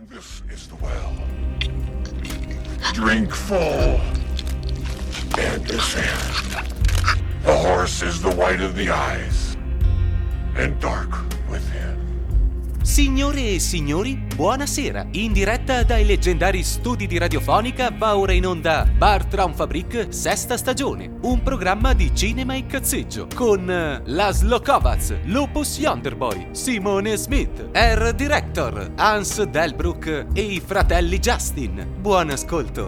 This is the well. Drink full and descend. The horse is the white of the eyes and dark within. Signore e signori, buonasera. In diretta dai leggendari studi di Radiofonica va ora in onda Bar Traumfabrik sesta stagione, un programma di cinema e cazzeggio con Laszlo Kovacs, Lupus Yonderboy, Simone Smith, Air Director, Hans Delbruck e i fratelli Justin. Buon ascolto.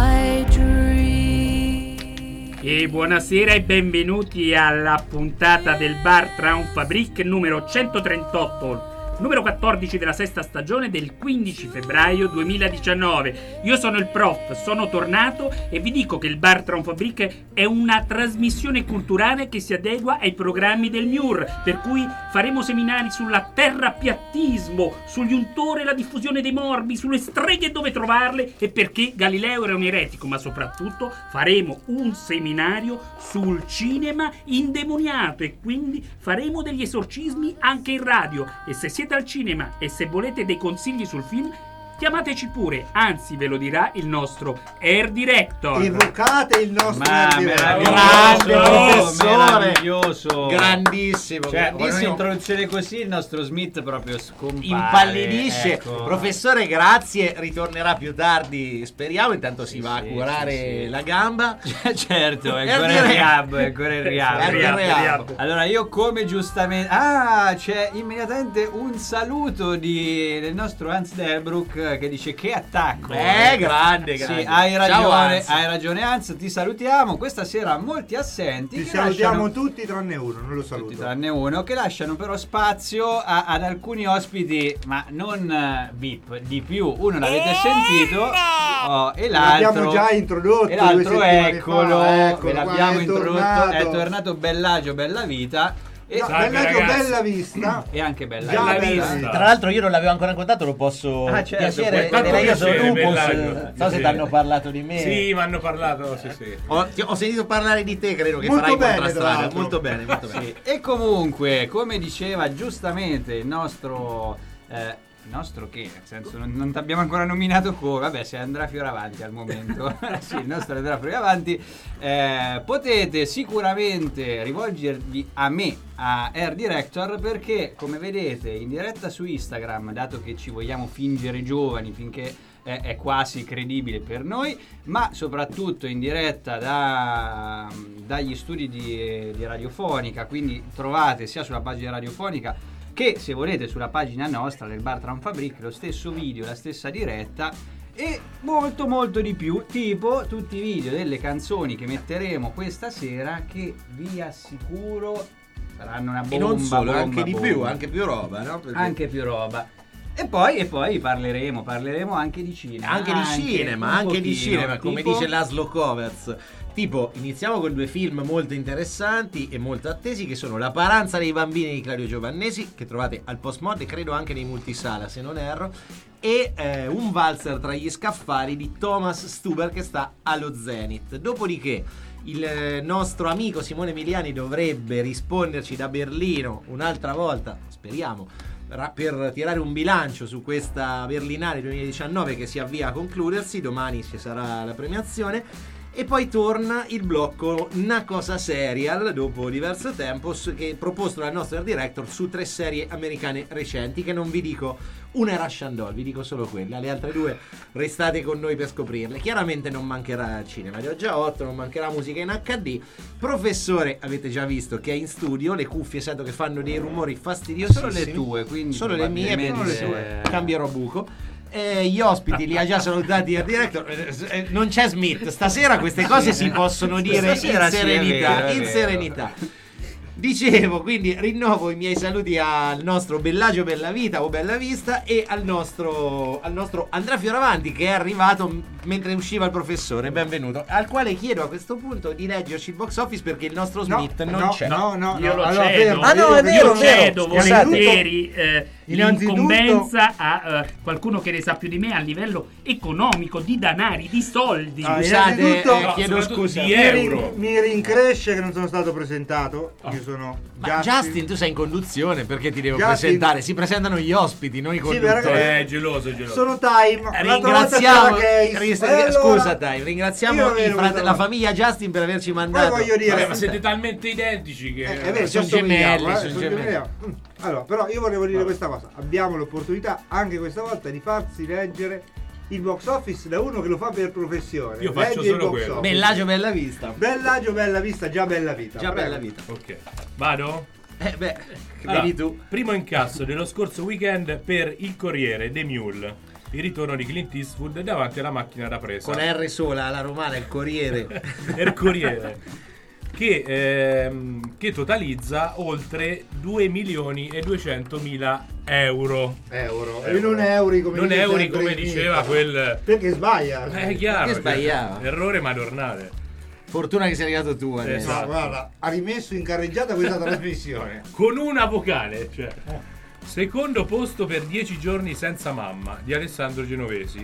E buonasera e benvenuti alla puntata del Bar Traumfabrik numero 138, numero 14 della sesta stagione del 15 febbraio 2019. Io sono il prof, sono tornato e vi dico che il Bar Traumfabrik è una trasmissione culturale che si adegua ai programmi del MIUR, per cui faremo seminari sulla terrapiattismo, sugli untori e la diffusione dei morbi, sulle streghe e dove trovarle e perché Galileo era un eretico, ma soprattutto faremo un seminario sul cinema indemoniato e quindi faremo degli esorcismi anche in radio. E se siete al cinema e se volete dei consigli sul film, chiamateci pure, anzi ve lo dirà il nostro Air Director. Evocate il nostro Air Director. Grande professore, meraviglioso, grandissimo. Cioè, con un'introduzione così il nostro Smith proprio scompare, impallidisce. ecco. Professore, grazie, ritornerà più tardi, speriamo. Intanto si va a curare la gamba. Certo, è Air ancora il rehab. Allora io, come giustamente c'è immediatamente un saluto del nostro Hans Delbruck che dice: che attacco, grande. Sì, hai ragione. Ciao, Hans. Hai ragione Hans, ti salutiamo. Questa sera molti assenti. Ti che salutiamo lasciano... tutti tranne uno, non lo saluto. Tutti tranne uno, che lasciano però spazio ad alcuni ospiti, ma non VIP, di più. Uno l'avete sentito, e l'altro l'abbiamo già introdotto. E l'altro 2 settimane eccolo, fa, ve l'abbiamo introdotto. È tornato Bellagio Bella Vita. No, bella vista E anche bella vista. Tra l'altro io non l'avevo ancora incontrato, lo posso piacere. Io sono Lupus. Non so se ti hanno parlato di me. Sì, mi hanno parlato, sì. Ho sentito parlare di te, credo che molto farai bene, contrastrada. Molto bene. Sì. E comunque, come diceva giustamente il nostro che, nel senso, non ti abbiamo ancora nominato come, vabbè, sei Andrea Fioravanti al momento. Sì, il nostro Andrea Fioravanti. Potete sicuramente rivolgervi a me, a Air Director, perché come vedete in diretta su Instagram, dato che ci vogliamo fingere giovani finché è quasi credibile per noi, ma soprattutto in diretta dagli studi di Radiofonica, quindi trovate sia sulla pagina Radiofonica che, se volete, sulla pagina nostra del Bar Traumfabrik, lo stesso video, la stessa diretta e molto di più, tipo tutti i video delle canzoni che metteremo questa sera, che vi assicuro saranno una bomba. E non solo, anche di bomba. più, anche più roba, no? Perché... Anche più roba. E poi parleremo anche di cinema. Anche di cinema, come tipo... dice Laszlo Kovacs. Tipo, iniziamo con 2 film molto interessanti e molto attesi, che sono La paranza dei bambini di Claudio Giovannesi, che trovate al Postmod e credo anche nei multisala, se non erro, e Un valzer tra gli scaffali di Thomas Stuber, che sta allo Zenith. Dopodiché il nostro amico Simone Miliani dovrebbe risponderci da Berlino un'altra volta, speriamo, per tirare un bilancio su questa Berlinale 2019 che si avvia a concludersi. Domani ci sarà la premiazione. E poi torna il blocco Una cosa serial, dopo diverso tempo, che è proposto dal nostro Air Director su 3 serie americane recenti, che non vi dico, una è Russian Doll, vi dico solo quella, le altre 2 restate con noi per scoprirle. Chiaramente non mancherà il cinema, ne ho già 8, non mancherà musica in HD. Professore, avete già visto che è in studio, le cuffie sento che fanno dei rumori fastidiosissimi. Solo le tue, quindi solo le mie, probabilmente cambierò buco. Gli ospiti li ha già salutati il director. Non c'è Smith stasera, queste cose si possono dire in serenità. Dicevo, quindi rinnovo i miei saluti al nostro Bellagio Bellavita o Bellavista e al nostro Andrea Fioravanti, che è arrivato mentre usciva il professore. Benvenuto. Al quale chiedo a questo punto di leggerci il box office, perché il nostro Smith non c'è. No, Io lo allora, cedo. è vero. Io cedo volentieri Innanzitutto, l'incombenza a qualcuno che ne sa più di me a livello economico, di danari, di soldi. Scusate, innanzitutto, chiedo scusa. di euro. Mi rincresce che non sono stato presentato. Io sono Ma Justin, tu sei in conduzione perché ti devo Justin- presentare? Si presentano gli ospiti, noi Sì, conduttori. perché- Geloso. Sono Time. Ringraziamo, Allora, scusa Time, ringraziamo io avevo questa la cosa. famiglia Justin per averci Poi mandato. voglio dire, Vabbè, ma siete talmente identici che... è vero, sono ci assomigliamo, gemelli, sono sono gemelli. gemelli. Allora, però io volevo dire questa cosa. Abbiamo l'opportunità anche questa volta di farsi leggere il box office da uno che lo fa per professione. Io faccio Legge il solo box quello. office. Bellagio, bella vista. Bellagio, bella vista, già bella vita. Già Prego. bella vita. Ok, vado? Allora, Vedi tu. primo incasso dello scorso weekend per Il Corriere, The Mule. Il ritorno di Clint Eastwood davanti alla macchina da presa. Con R sola, alla romana, il Corriere. Il Corriere. Che totalizza oltre 2.200.000 euro. Euro. E non euro come Non dice euro sempre come il diceva Mister. quel... Perché sbaglia. È chiaro. Che sbagliava. Cioè, errore madornale. Fortuna che sei arrivato tu adesso. Esatto. No, guarda, ha rimesso in carreggiata questa trasmissione. Con una vocale, cioè. Secondo posto per 10 giorni senza mamma di Alessandro Genovesi,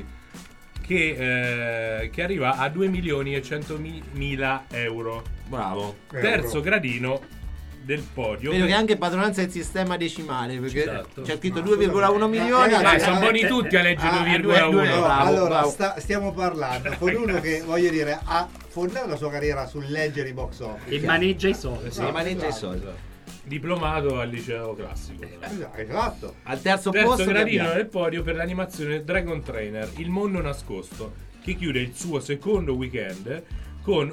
che arriva a 2.100.000 euro. Bravo. Terzo gradino del podio. Vedo che anche padronanza è il sistema decimale perché Esatto. c'è scritto 2,1 milioni. ragazzi, Sono buoni tutti a leggere 2,1. due, No, bravo, allora, bravo. stiamo parlando con uno che, voglio dire, ha fondato la sua carriera sul leggere i box office. E maneggia i soldi. Si maneggia i soldi. Diplomato al liceo classico. Esatto. Al terzo Terzo posto che gradino abbiamo? del podio per l'animazione Dragon Trainer, Il mondo nascosto, che chiude il suo secondo weekend con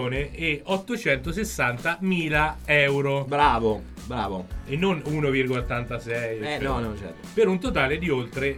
1.860.000 euro. Bravo. E non 1,86 No, certo. per un totale di oltre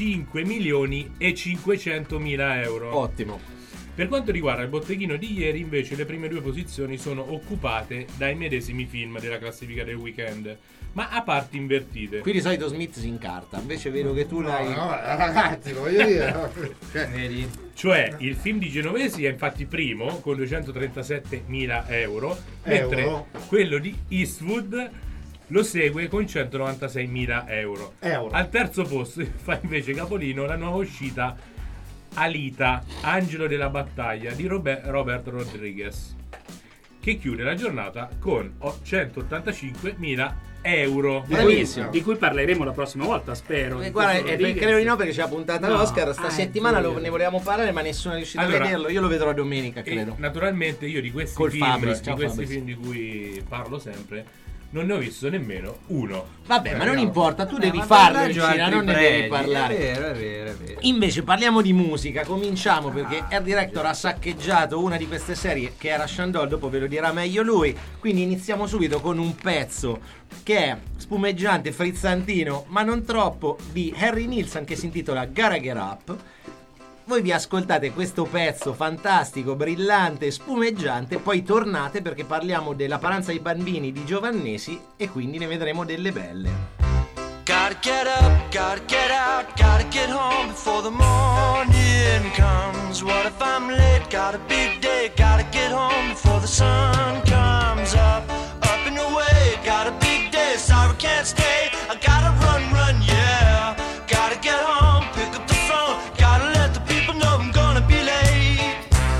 5.500.000 euro. Ottimo. Per quanto riguarda il botteghino di ieri, invece, le prime due posizioni sono occupate dai medesimi film della classifica del weekend, ma a parti invertite. Qui di solito Smith si incarta, invece vedo che tu l'hai. No, ragazzi, voglio dire. Vedi? Cioè, il film di Genovesi è infatti primo con 237.000 euro, mentre Euro. quello di Eastwood lo segue con 196.000 euro. Al terzo posto fa invece capolino la nuova uscita Alita, Angelo della battaglia di Robert Rodriguez, che chiude la giornata con 185.000 euro. Bravissimo. Di cui parleremo la prossima volta, spero. Guarda, Rodriguez. credo di no perché c'è la puntata No. all'Oscar. Sta settimana giuro. ne volevamo parlare, ma nessuno è riuscito Allora, a vederlo. Io lo vedrò domenica, E credo. naturalmente io di questi Col film, Fabris, di ciao questi Fabris. film di cui parlo sempre, non ne ho visto nemmeno uno. Vabbè, ma non importa, tu devi Ma farlo in Bellagio ha Cina, altri non ne pregi. devi parlare. È vero. Invece parliamo di musica, cominciamo perché Air Director ha saccheggiato una di queste serie che era Shandol, dopo ve lo dirà meglio lui, quindi iniziamo subito con un pezzo che è spumeggiante, frizzantino, ma non troppo, di Harry Nilsson che si intitola Gotta Get Up. Voi vi ascoltate questo pezzo fantastico, brillante, spumeggiante, poi tornate perché parliamo della paranza dei bambini di Giovannesi e quindi ne vedremo delle belle. Gotta get up, gotta get out, gotta get home before the morning comes. What if I'm late? Got a big day, gotta get home before the sun comes up. Up and away, got a big day, sorry can't stay. I gotta run, yeah. Gotta get home, pick up the phone, gotta let the people know I'm gonna be late.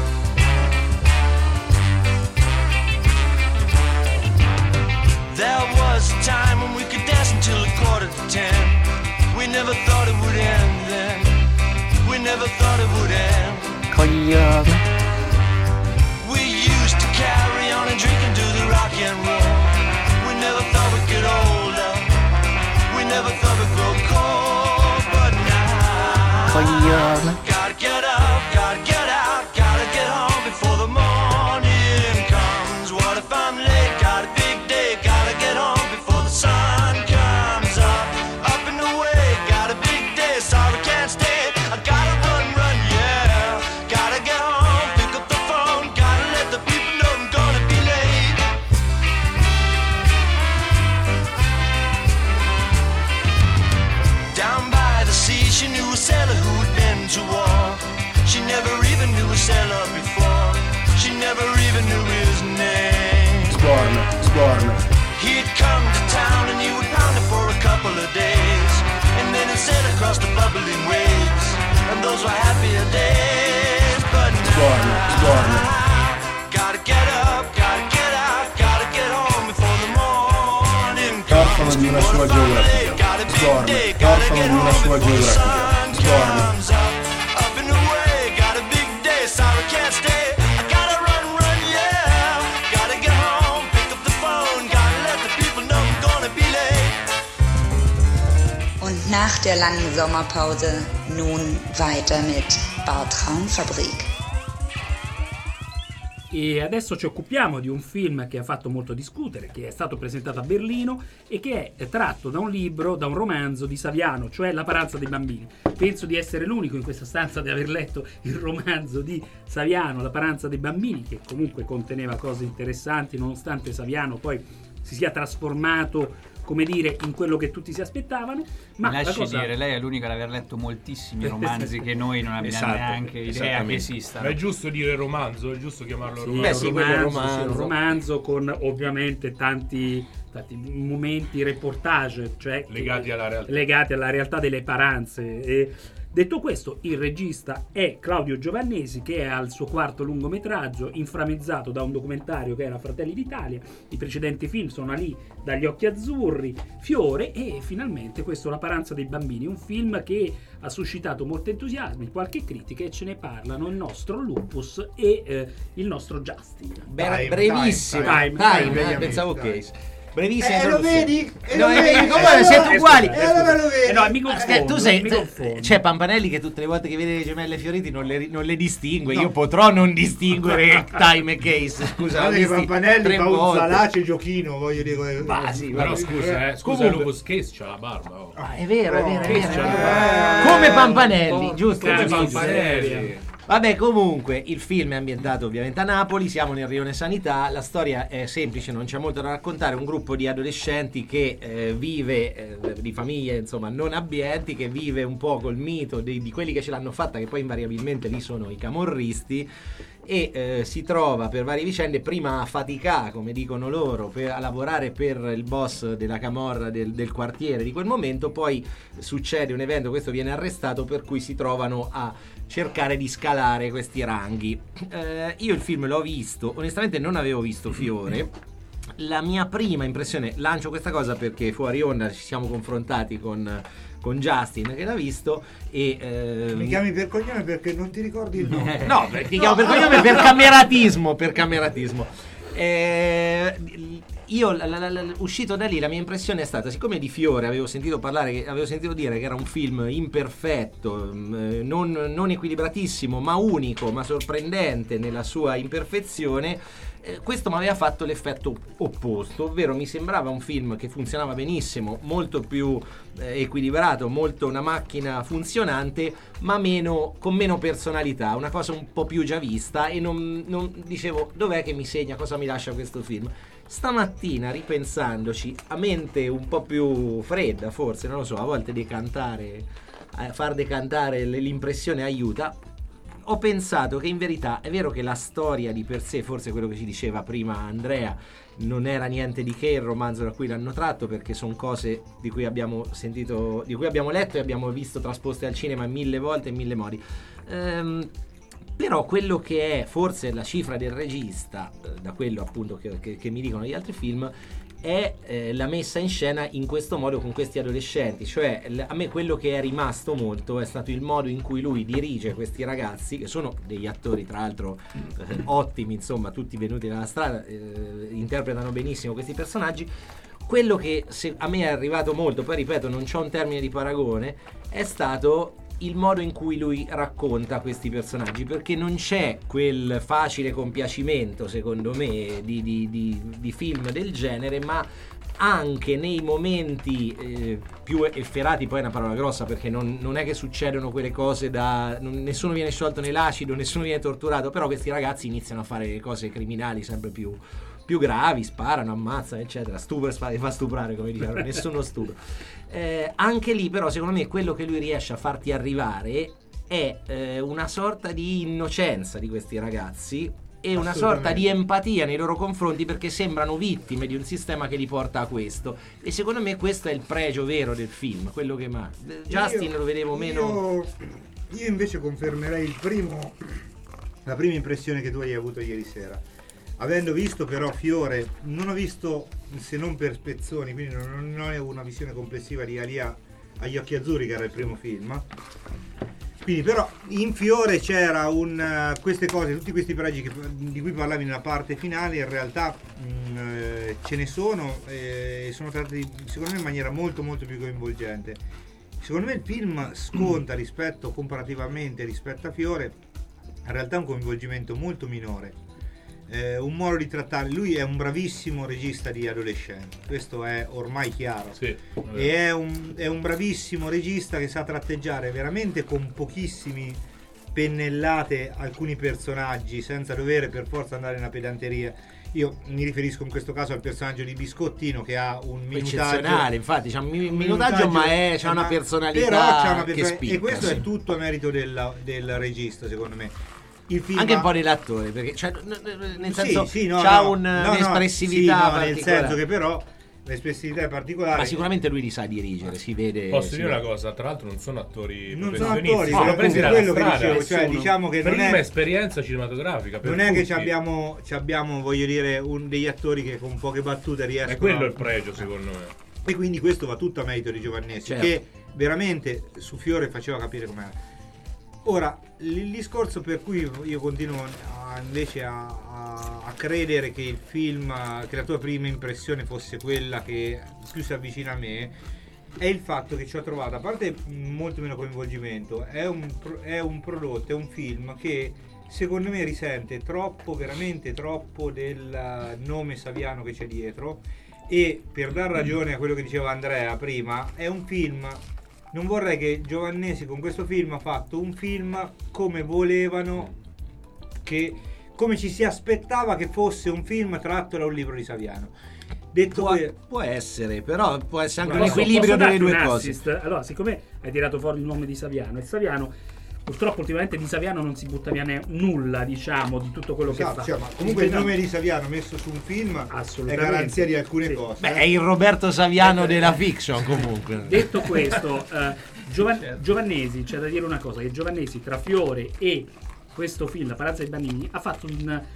There was a time when we could dance until 9:45. We never thought it would end then. We never thought it would end. We used to carry on and drink and do the rock and roll. We never thought we'd get older. We never thought we'd grow cold. But now gotta get up, gotta get out, gotta get home before the morning comes. What if I'm late? Got a big day, gotta get home before the sun comes up. Up and away, got a big day, sorry can't stay. I gotta run, yeah. Gotta get home, pick up the phone, gotta let the people know I'm gonna be late. Down by the sea, she knew a sailor who had been to war. She never even knew a sailor before. She never even knew his name. Sborn. He'd come to town and he would pound it for a couple of days, and then he'd sail across the bubbling waves, and those were happier days. But now gotta get up, gotta get out, gotta get home before the morning sono di una sua geografia. Dorme. Und nach der langen Sommerpause nun weiter mit Bartraumfabrik. E adesso ci occupiamo di un film che ha fatto molto discutere, che è stato presentato a Berlino e che è tratto da un libro, da un romanzo di Saviano, cioè La paranza dei bambini. Penso di essere l'unico in questa stanza ad aver letto il romanzo di Saviano, La paranza dei bambini, che comunque conteneva cose interessanti, nonostante Saviano poi si sia trasformato, come dire, in quello che tutti si aspettavano. Ma mi la lasci cosa... dire, lei è l'unica ad aver letto moltissimi romanzi che noi non abbiamo neanche idea che esistano. Ma è giusto dire romanzo? È giusto chiamarlo romanzo? Beh, sì, un romanzo con ovviamente tanti momenti reportage, cioè legati alla realtà delle paranze. E detto questo, il regista è Claudio Giovannesi, che è al suo quarto lungometraggio, inframezzato da un documentario che era Fratelli d'Italia. I precedenti film sono lì, Dagli occhi azzurri, Fiore, e finalmente questo La paranza dei bambini, un film che ha suscitato molto entusiasmo, qualche critica, e ce ne parlano il nostro Lupus e il nostro Justin. Brevissimo. Time. Pensavo che... Brevissimo. Lo vedi? Siete uguali. Allora lo vedi. No, mi confondo, Tu sei, mi confondo. c'è Pampanelli che tutte le volte che vede le gemelle Fioriti non le distingue. Io potrò non distinguere Time e Case. Scusa, Guarda che Pampanelli fa un volte. salace giochino, voglio dire. Sì, Però scusa, Comunque- Lupus Case c'ha la barba. Oh. È vero, è vero, è Case vero. c'ha la barba. Come Pampanelli, giusto? Come giusto. Pampanelli. Vabbè, comunque il film è ambientato ovviamente a Napoli, siamo nel Rione Sanità, la storia è semplice, non c'è molto da raccontare, un gruppo di adolescenti che vive, di famiglie insomma non abbienti, che vive un po' col mito di quelli che ce l'hanno fatta, che poi invariabilmente lì sono i camorristi, e si trova per varie vicende prima a faticare, come dicono loro, a lavorare per il boss della camorra del quartiere di quel momento, poi succede un evento, questo viene arrestato, per cui si trovano a cercare di scalare questi ranghi. Io il film l'ho visto, onestamente non avevo visto Fiore. La mia prima impressione, lancio questa cosa perché fuori onda ci siamo confrontati con Justin che l'ha visto e Mi chiami per cognome perché non ti ricordi il nome. no, ti chiamo per cognome per cameratismo. Io uscito da lì la mia impressione è stata, siccome di Fiore avevo sentito dire che era un film imperfetto, non equilibratissimo, ma unico, ma sorprendente nella sua imperfezione, questo mi aveva fatto l'effetto opposto, ovvero mi sembrava un film che funzionava benissimo, molto più equilibrato, molto una macchina funzionante, ma con meno personalità, una cosa un po' più già vista, e non dicevo dov'è che mi segna, cosa mi lascia questo film. Stamattina, ripensandoci, a mente un po' più fredda forse, non lo so, a volte far decantare l'impressione aiuta, ho pensato che in verità è vero che la storia di per sé, forse quello che ci diceva prima Andrea, non era niente di che il romanzo da cui l'hanno tratto, perché sono cose di cui abbiamo sentito, di cui abbiamo letto e abbiamo visto trasposte al cinema 1000 volte in 1000 modi. Però quello che è forse la cifra del regista, da quello appunto che mi dicono gli altri film, è la messa in scena in questo modo con questi adolescenti. Cioè a me quello che è rimasto molto è stato il modo in cui lui dirige questi ragazzi, che sono degli attori tra l'altro ottimi, insomma, tutti venuti dalla strada, interpretano benissimo questi personaggi. Quello che a me è arrivato molto, poi ripeto non c'ho un termine di paragone, è stato il modo in cui lui racconta questi personaggi, perché non c'è quel facile compiacimento, secondo me, di film del genere, ma anche nei momenti più efferati, poi è una parola grossa perché non è che succedono quelle cose nessuno viene sciolto nell'acido, nessuno viene torturato, però questi ragazzi iniziano a fare cose criminali sempre più gravi, sparano, ammazzano, eccetera, fa stuprare, come dicevano, nessuno stupro. Anche lì però secondo me quello che lui riesce a farti arrivare è una sorta di innocenza di questi ragazzi e una sorta di empatia nei loro confronti, perché sembrano vittime di un sistema che li porta a questo, e secondo me questo è il pregio vero del film, quello che Justin lo vedevo meno. Io invece confermerei la prima impressione che tu hai avuto ieri sera. Avendo visto però Fiore, non ho visto se non per spezzoni, quindi non ho una visione complessiva di Alia Agli occhi azzurri, che era il primo film. Quindi però in fiore c'era queste cose, tutti questi pregi di cui parlavi nella parte finale, in realtà ce ne sono e sono trattati secondo me in maniera molto molto più coinvolgente. Secondo me il film sconta comparativamente rispetto a Fiore in realtà un coinvolgimento molto minore, un modo di trattare. Lui è un bravissimo regista di adolescenti, questo è ormai chiaro, Sì, e è un bravissimo regista che sa tratteggiare veramente con pochissimi pennellate alcuni personaggi senza dover per forza andare in una pedanteria. Io mi riferisco in questo caso al personaggio di Biscottino, che ha un minutaggio eccezionale, infatti c'ha un minutaggio, ma c'ha una personalità, però c'ha una che spicca, e questo sì. è tutto a merito del regista, secondo me. Il film Anche un po' dell'attore, perché nel senso no, c'ha no, un'espressività sì, particolare. nel senso che però l'espressività è particolare. Ma sicuramente lui li sa dirigere, si vede. Posso dire una cosa? Tra l'altro non sono attori Non sono professionisti, attori, sono no, presi per dalla quello che strada. dicevo, cioè diciamo che non prima è esperienza cinematografica per non è che tutti. ci abbiamo voglio dire degli attori che con poche battute riescono È quello il pregio, secondo me. e quindi questo va tutto a merito di Giovannessi, Certo. che veramente su Fiore faceva capire com'era. Ora, il discorso per cui io continuo invece a credere che il film, che la tua prima impressione fosse quella che più si avvicina a me, è il fatto che ci ho trovato, a parte molto meno coinvolgimento, è un prodotto, è un film che secondo me risente troppo, veramente troppo del nome Saviano che c'è dietro, e per dar ragione a quello che diceva Andrea prima, è un film. Non vorrei che Giovannesi con questo film ha fatto un film come volevano, come ci si aspettava che fosse un film tratto da un libro di Saviano. Detto Può essere, però può essere anche un Posso equilibrio delle darti due un cose. assist? Allora, siccome hai tirato fuori il nome di Saviano, e Saviano purtroppo ultimamente di Saviano non si butta via nulla, diciamo, di tutto quello che fa. cioè, ma comunque il nome di Saviano messo su un film è Assolutamente. garanzia di alcune Sì. cose. Beh, è il Roberto Saviano della fiction, comunque. Detto questo, Giovannesi, c'è da dire una cosa, che Giovannesi tra Fiore e questo film, La Paranza dei Bambini, ha fatto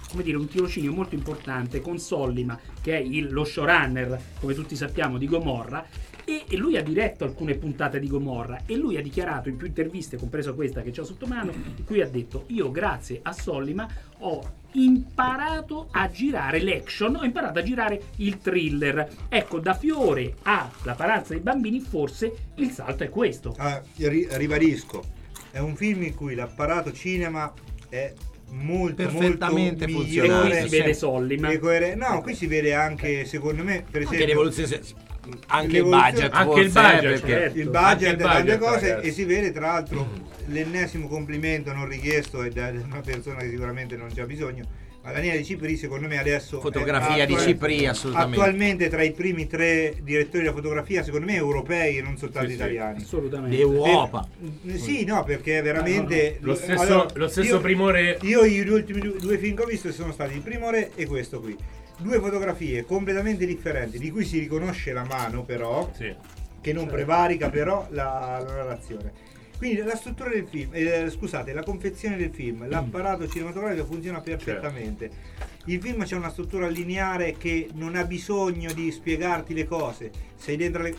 un tirocinio molto importante con Sollima, che è lo showrunner, come tutti sappiamo, di Gomorra, e lui ha diretto alcune puntate di Gomorra, e lui ha dichiarato in più interviste, compreso questa che ho sotto mano, in cui ha detto: io grazie a Sollima ho imparato a girare l'action, ho imparato a girare il thriller. Ecco, da Fiore a La Paranza dei Bambini forse il salto è questo. Ribadisco, è un film in cui l'apparato cinema è molto Perfettamente molto funzionale. migliore, Qui si vede Sollima. no, qui si vede anche, secondo me, per Anche esempio l'evoluzione, anche il l'evoluzione- budget, anche il forse, budget, perché certo. il Anche budget il e tante budget, cose, ragazzi. e si vede tra l'altro l'ennesimo complimento non richiesto e da una persona che sicuramente non c'ha bisogno, ma Daniele Cipri secondo me adesso fotografia di Cipri, assolutamente. attualmente tra i primi 3 direttori della fotografia secondo me europei e non soltanto Sì, sì. italiani. Assolutamente. Le uova. Sì, no, perché veramente Lo stesso, allora, lo stesso Primo Re. io gli ultimi due film che ho visto sono stati Il Primo Re e questo qui. Due fotografie completamente differenti, di cui si riconosce la mano però, Sì. che non prevarica però la narrazione. Quindi la struttura del film, la confezione del film, l'apparato cinematografico funziona perfettamente. Il film c'è una struttura lineare che non ha bisogno di spiegarti le cose. Sei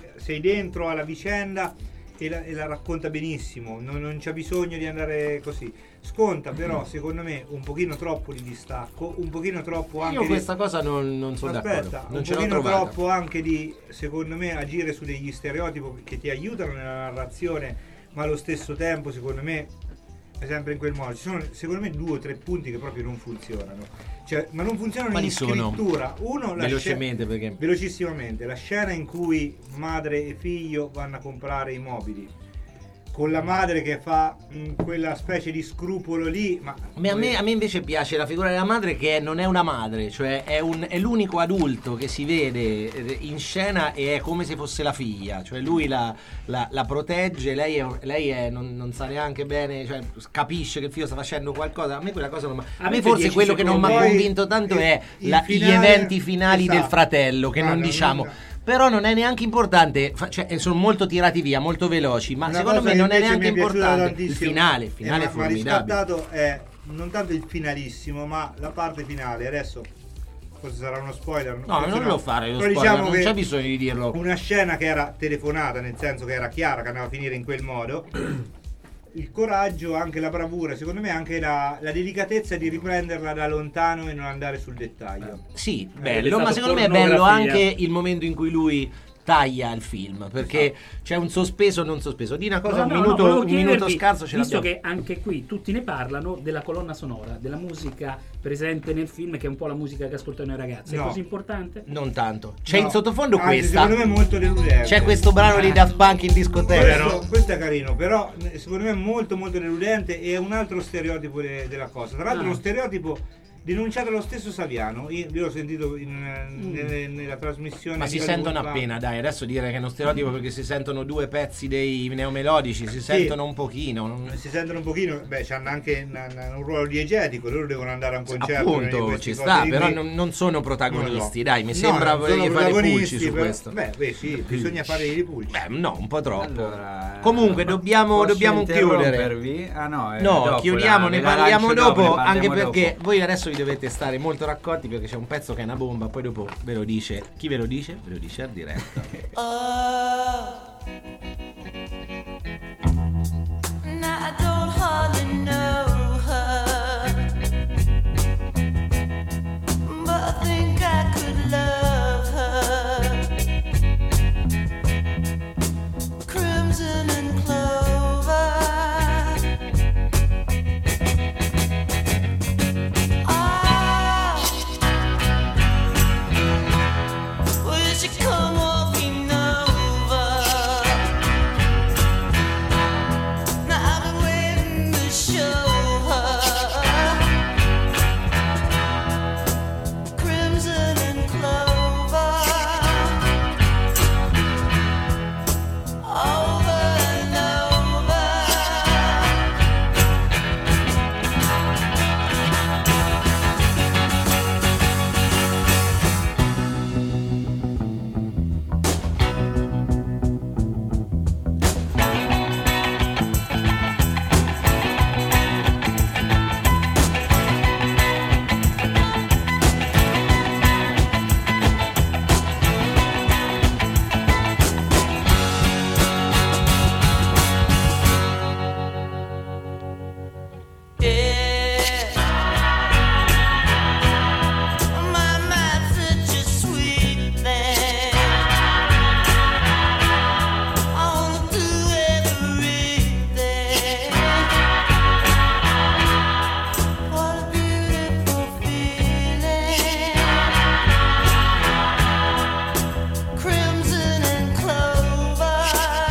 dentro alla vicenda e la racconta benissimo, non c'è bisogno di andare così. Sconta però secondo me un pochino troppo di distacco, un pochino troppo anche Io questa cosa non sono d'accordo. Aspetta, Non un ce l'ho pochino trovata. troppo anche di, secondo me, agire su degli stereotipi che ti aiutano nella narrazione, ma allo stesso tempo, secondo me, è sempre in quel modo. Ci sono, secondo me, 2 o 3 punti che proprio non funzionano. Cioè, ma non funzionano Quali in sono? scrittura. Uno, Velocemente, perché velocissimamente, la scena in cui madre e figlio vanno a comprare i mobili, con la madre che fa quella specie di scrupolo lì, ma a me invece piace la figura della madre, che non è una madre, cioè è l'unico adulto che si vede in scena e è come se fosse la figlia, cioè lui la protegge, lei non sa neanche bene, cioè capisce che il figlio sta facendo qualcosa. A me quella cosa non a me forse 10 quello che non mi ha secondi. convinto tanto è Il gli finale, eventi finali del esatto. fratello, che non Guarda, diciamo. Però non è neanche importante, cioè sono molto tirati via, molto veloci, ma una secondo cosa me che non è invece neanche mi è piaciuta importante. Il tantissimo, finale è ma formidabile. riscattato è non tanto il finalissimo, ma la parte finale. Adesso forse sarà uno spoiler. No, non lo fare, lo spoiler, diciamo non che c'è bisogno di dirlo. Una scena che era telefonata, nel senso che era chiara che andava a finire in quel modo. Il coraggio, anche la bravura, secondo me anche la delicatezza di riprenderla da lontano e non andare sul dettaglio. Sì, bello, ma secondo me è bello anche il momento in cui lui taglia il film, perché c'è un sospeso non sospeso. Di una cosa, un minuto scarso ce visto l'abbiamo. che anche qui tutti ne parlano della colonna sonora, della musica presente nel film, che è un po' la musica che ascoltano i ragazzi. È così importante? Non tanto. C'è in sottofondo questa. Secondo me è molto deludente. C'è questo brano di Daft Punk in discoteca. Questo è carino, però secondo me è molto molto deludente e è un altro stereotipo della cosa. Tra l'altro uno stereotipo denunciato lo stesso Saviano. Io l'ho sentito nella trasmissione. Ma si sentono appena, dai, adesso dire che è uno stereotipo perché si sentono due pezzi dei neomelodici, si sentono un pochino. Si sentono un pochino, hanno anche un ruolo diegetico, loro devono andare a un concerto. Appunto, ci sta, però non sono protagonisti, dai, mi sembra volevi fare pulci su questo. Sì, bisogna fare i pulci. No, un po' troppo. Allora, comunque dobbiamo chiudere. No, chiudiamo, ne parliamo dopo, anche perché dopo. voi adesso vi dovete stare molto raccolti perché c'è un pezzo che è una bomba, poi dopo ve lo dice. Chi ve lo dice? Ve lo dice a diretta. Now I don't hardly know her, but I think I could love her. Crimson and clover. Will she come walking over? Now I've been waiting to show her. Crimson and clover. Over and over. Yeah, my mind's such a sweet thing. I wanna do everything. What a beautiful feeling. Crimson and clover.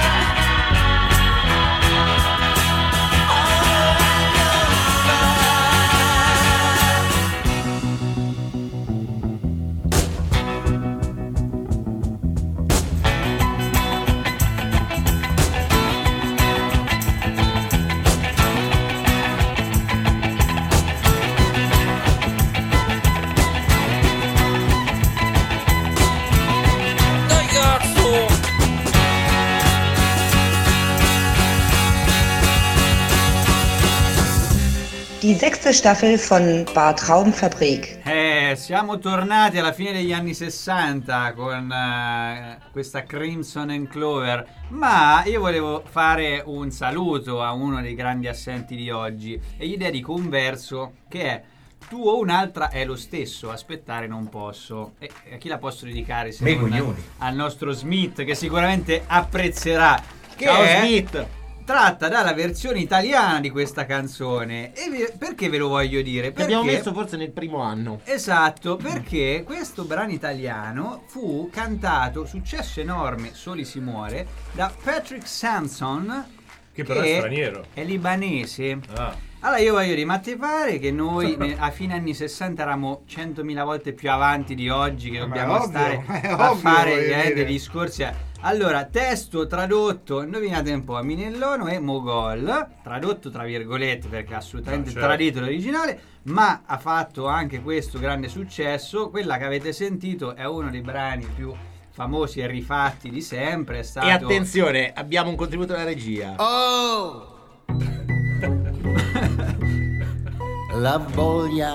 Die 6. Staffel von Bar Traumfabrik. Siamo tornati alla fine degli anni 60 con questa Crimson and Clover, ma io volevo fare un saluto a uno dei grandi assenti di oggi e gli dedico un verso che è: tu o un'altra è lo stesso, aspettare non posso. E a chi la posso dedicare se non al nostro Smith, che sicuramente apprezzerà. Ciao Smith! Tratta dalla versione italiana di questa canzone. E perché ve lo voglio dire? Perché L'abbiamo messo forse nel primo anno. Esatto, perché questo brano italiano fu cantato, successo enorme, Soli si muore, da Patrick Sampson, che però è straniero, è libanese. Allora io voglio dire, ma ti pare che noi a fine anni 60 eravamo 100.000 volte più avanti di oggi, che dobbiamo stare a fare dei discorsi? Allora, testo tradotto, indovinate un po', a Minellono e Mogol, tradotto tra virgolette perché ha assolutamente tradito l'originale, ma ha fatto anche questo grande successo. Quella che avete sentito è uno dei brani più famosi e rifatti di sempre. È stato... E attenzione, abbiamo un contributo della regia. La voglia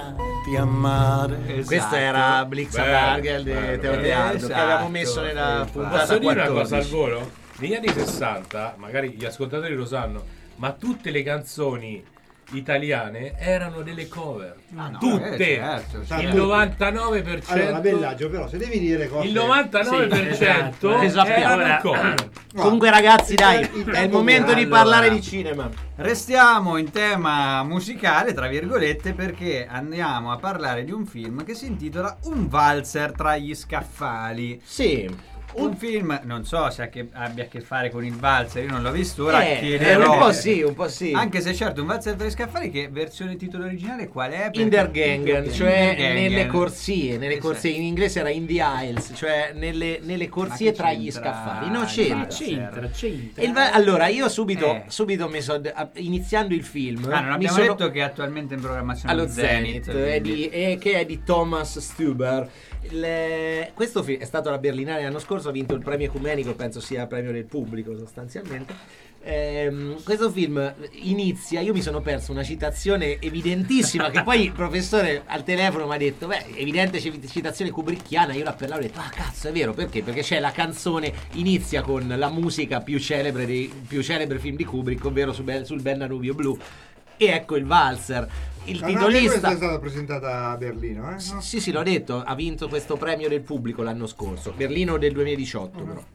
farti amare. Esatto. Questo era Blixabargel di Teo Tealdo, che Esatto. avevamo messo nella puntata Posso dire una cosa al 14. volo? Negli anni 60, magari gli ascoltatori lo sanno, ma tutte le canzoni italiane erano delle cover. no, Tutte! certo, Il certo. 99%. Allora, Bellagio, però, se devi dire cose... Il 99% Sì, esatto. erano Ora- cover. Comunque ragazzi, dai, il è il tempo momento di allora. parlare di cinema. Restiamo in tema musicale, tra virgolette, perché andiamo a parlare di un film che si intitola Un valzer tra gli scaffali. Sì. Un film, non so se abbia a che fare con il valzer, io non l'ho visto, ora un chiederò. po' sì, un po' sì. Anche se certo, Un valzer tra gli scaffali, che versione titolo originale qual è? Perché- Indergangen, cioè Indergangen. nelle corsie, Esatto. in inglese era in the aisles, cioè nelle corsie che tra gli c'entra? scaffali. No, Ah, c'entra. C'entra. Allora, io subito mi sono iniziando il film. Ah, non mi abbiamo sono- detto che è attualmente in programmazione allo Zenith, quindi- che è di Thomas Stuber. Questo film è stato alla Berlinale l'anno scorso, ha vinto il premio ecumenico, penso sia premio del pubblico sostanzialmente. Questo film inizia, io mi sono perso una citazione evidentissima che poi il professore al telefono mi ha detto, beh, evidente citazione kubrickiana. Io l'ho parlato e ho detto, ah cazzo, è vero, perché? Perché c'è la canzone, inizia con la musica più celebre film di Kubrick, ovvero sul Bel Danubio Blu, e ecco il valzer. Il Ma anche questa titolista è stata presentata a Berlino, eh? No? sì, l'ho detto, ha vinto questo premio del pubblico l'anno scorso, Berlino del 2018 però.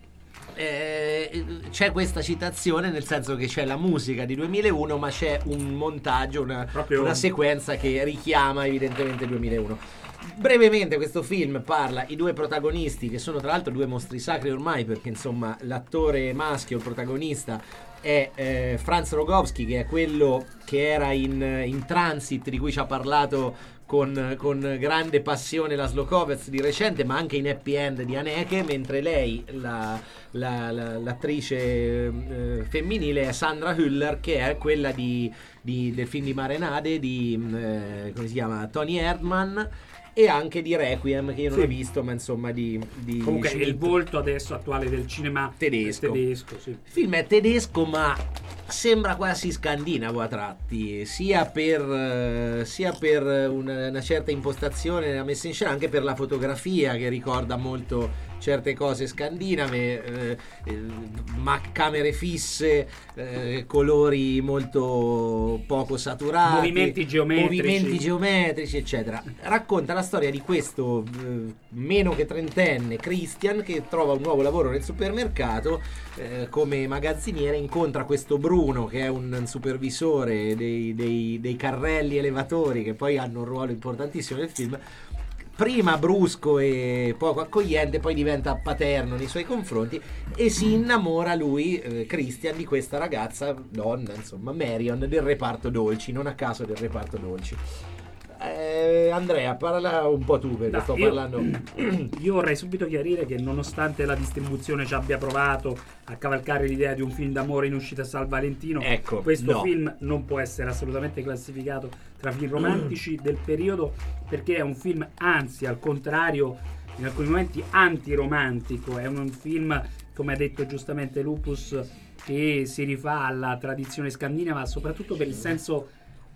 C'è questa citazione, nel senso che c'è la musica di 2001, ma c'è un montaggio, una sequenza che richiama evidentemente il 2001. Brevemente, questo film parla i due protagonisti, che sono tra l'altro due mostri sacri ormai, perché insomma l'attore maschio, il protagonista, è Franz Rogowski, che è quello che era in Transit, di cui ci ha parlato con grande passione Laszlo Kovacs di recente, ma anche in Happy End di Haneke, mentre lei, l'attrice femminile, è Sandra Hüller, che è quella del film di Marenade come si chiama, Tony Erdmann, e anche di Requiem, che io non ho visto, ma insomma di Comunque è il Schmidt. volto adesso attuale del cinema Tedesco. sì. Il film è tedesco, ma sembra quasi scandinavo a tratti, sia per una certa impostazione nella messa in scena, anche per la fotografia che ricorda molto certe cose scandinave, ma camere fisse, colori molto poco saturati, Movimenti geometrici, eccetera. Racconta la storia di questo meno che trentenne Christian, che trova un nuovo lavoro nel supermercato come magazziniere. Incontra questo Bruno, che è un supervisore dei carrelli elevatori, che poi hanno un ruolo importantissimo nel film. Prima brusco e poco accogliente, poi diventa paterno nei suoi confronti e si innamora lui, Christian, di questa ragazza, donna, insomma, Marion, del reparto dolci, non a caso del reparto dolci. Andrea, parla un po' tu, perché sto parlando. Io vorrei subito chiarire che, nonostante la distribuzione ci abbia provato a cavalcare l'idea di un film d'amore in uscita a San Valentino, ecco, questo film non può essere assolutamente classificato tra film romantici del periodo, perché è un film, anzi al contrario, in alcuni momenti antiromantico. È un film, come ha detto giustamente Lupus, che si rifà alla tradizione scandinava, soprattutto per il senso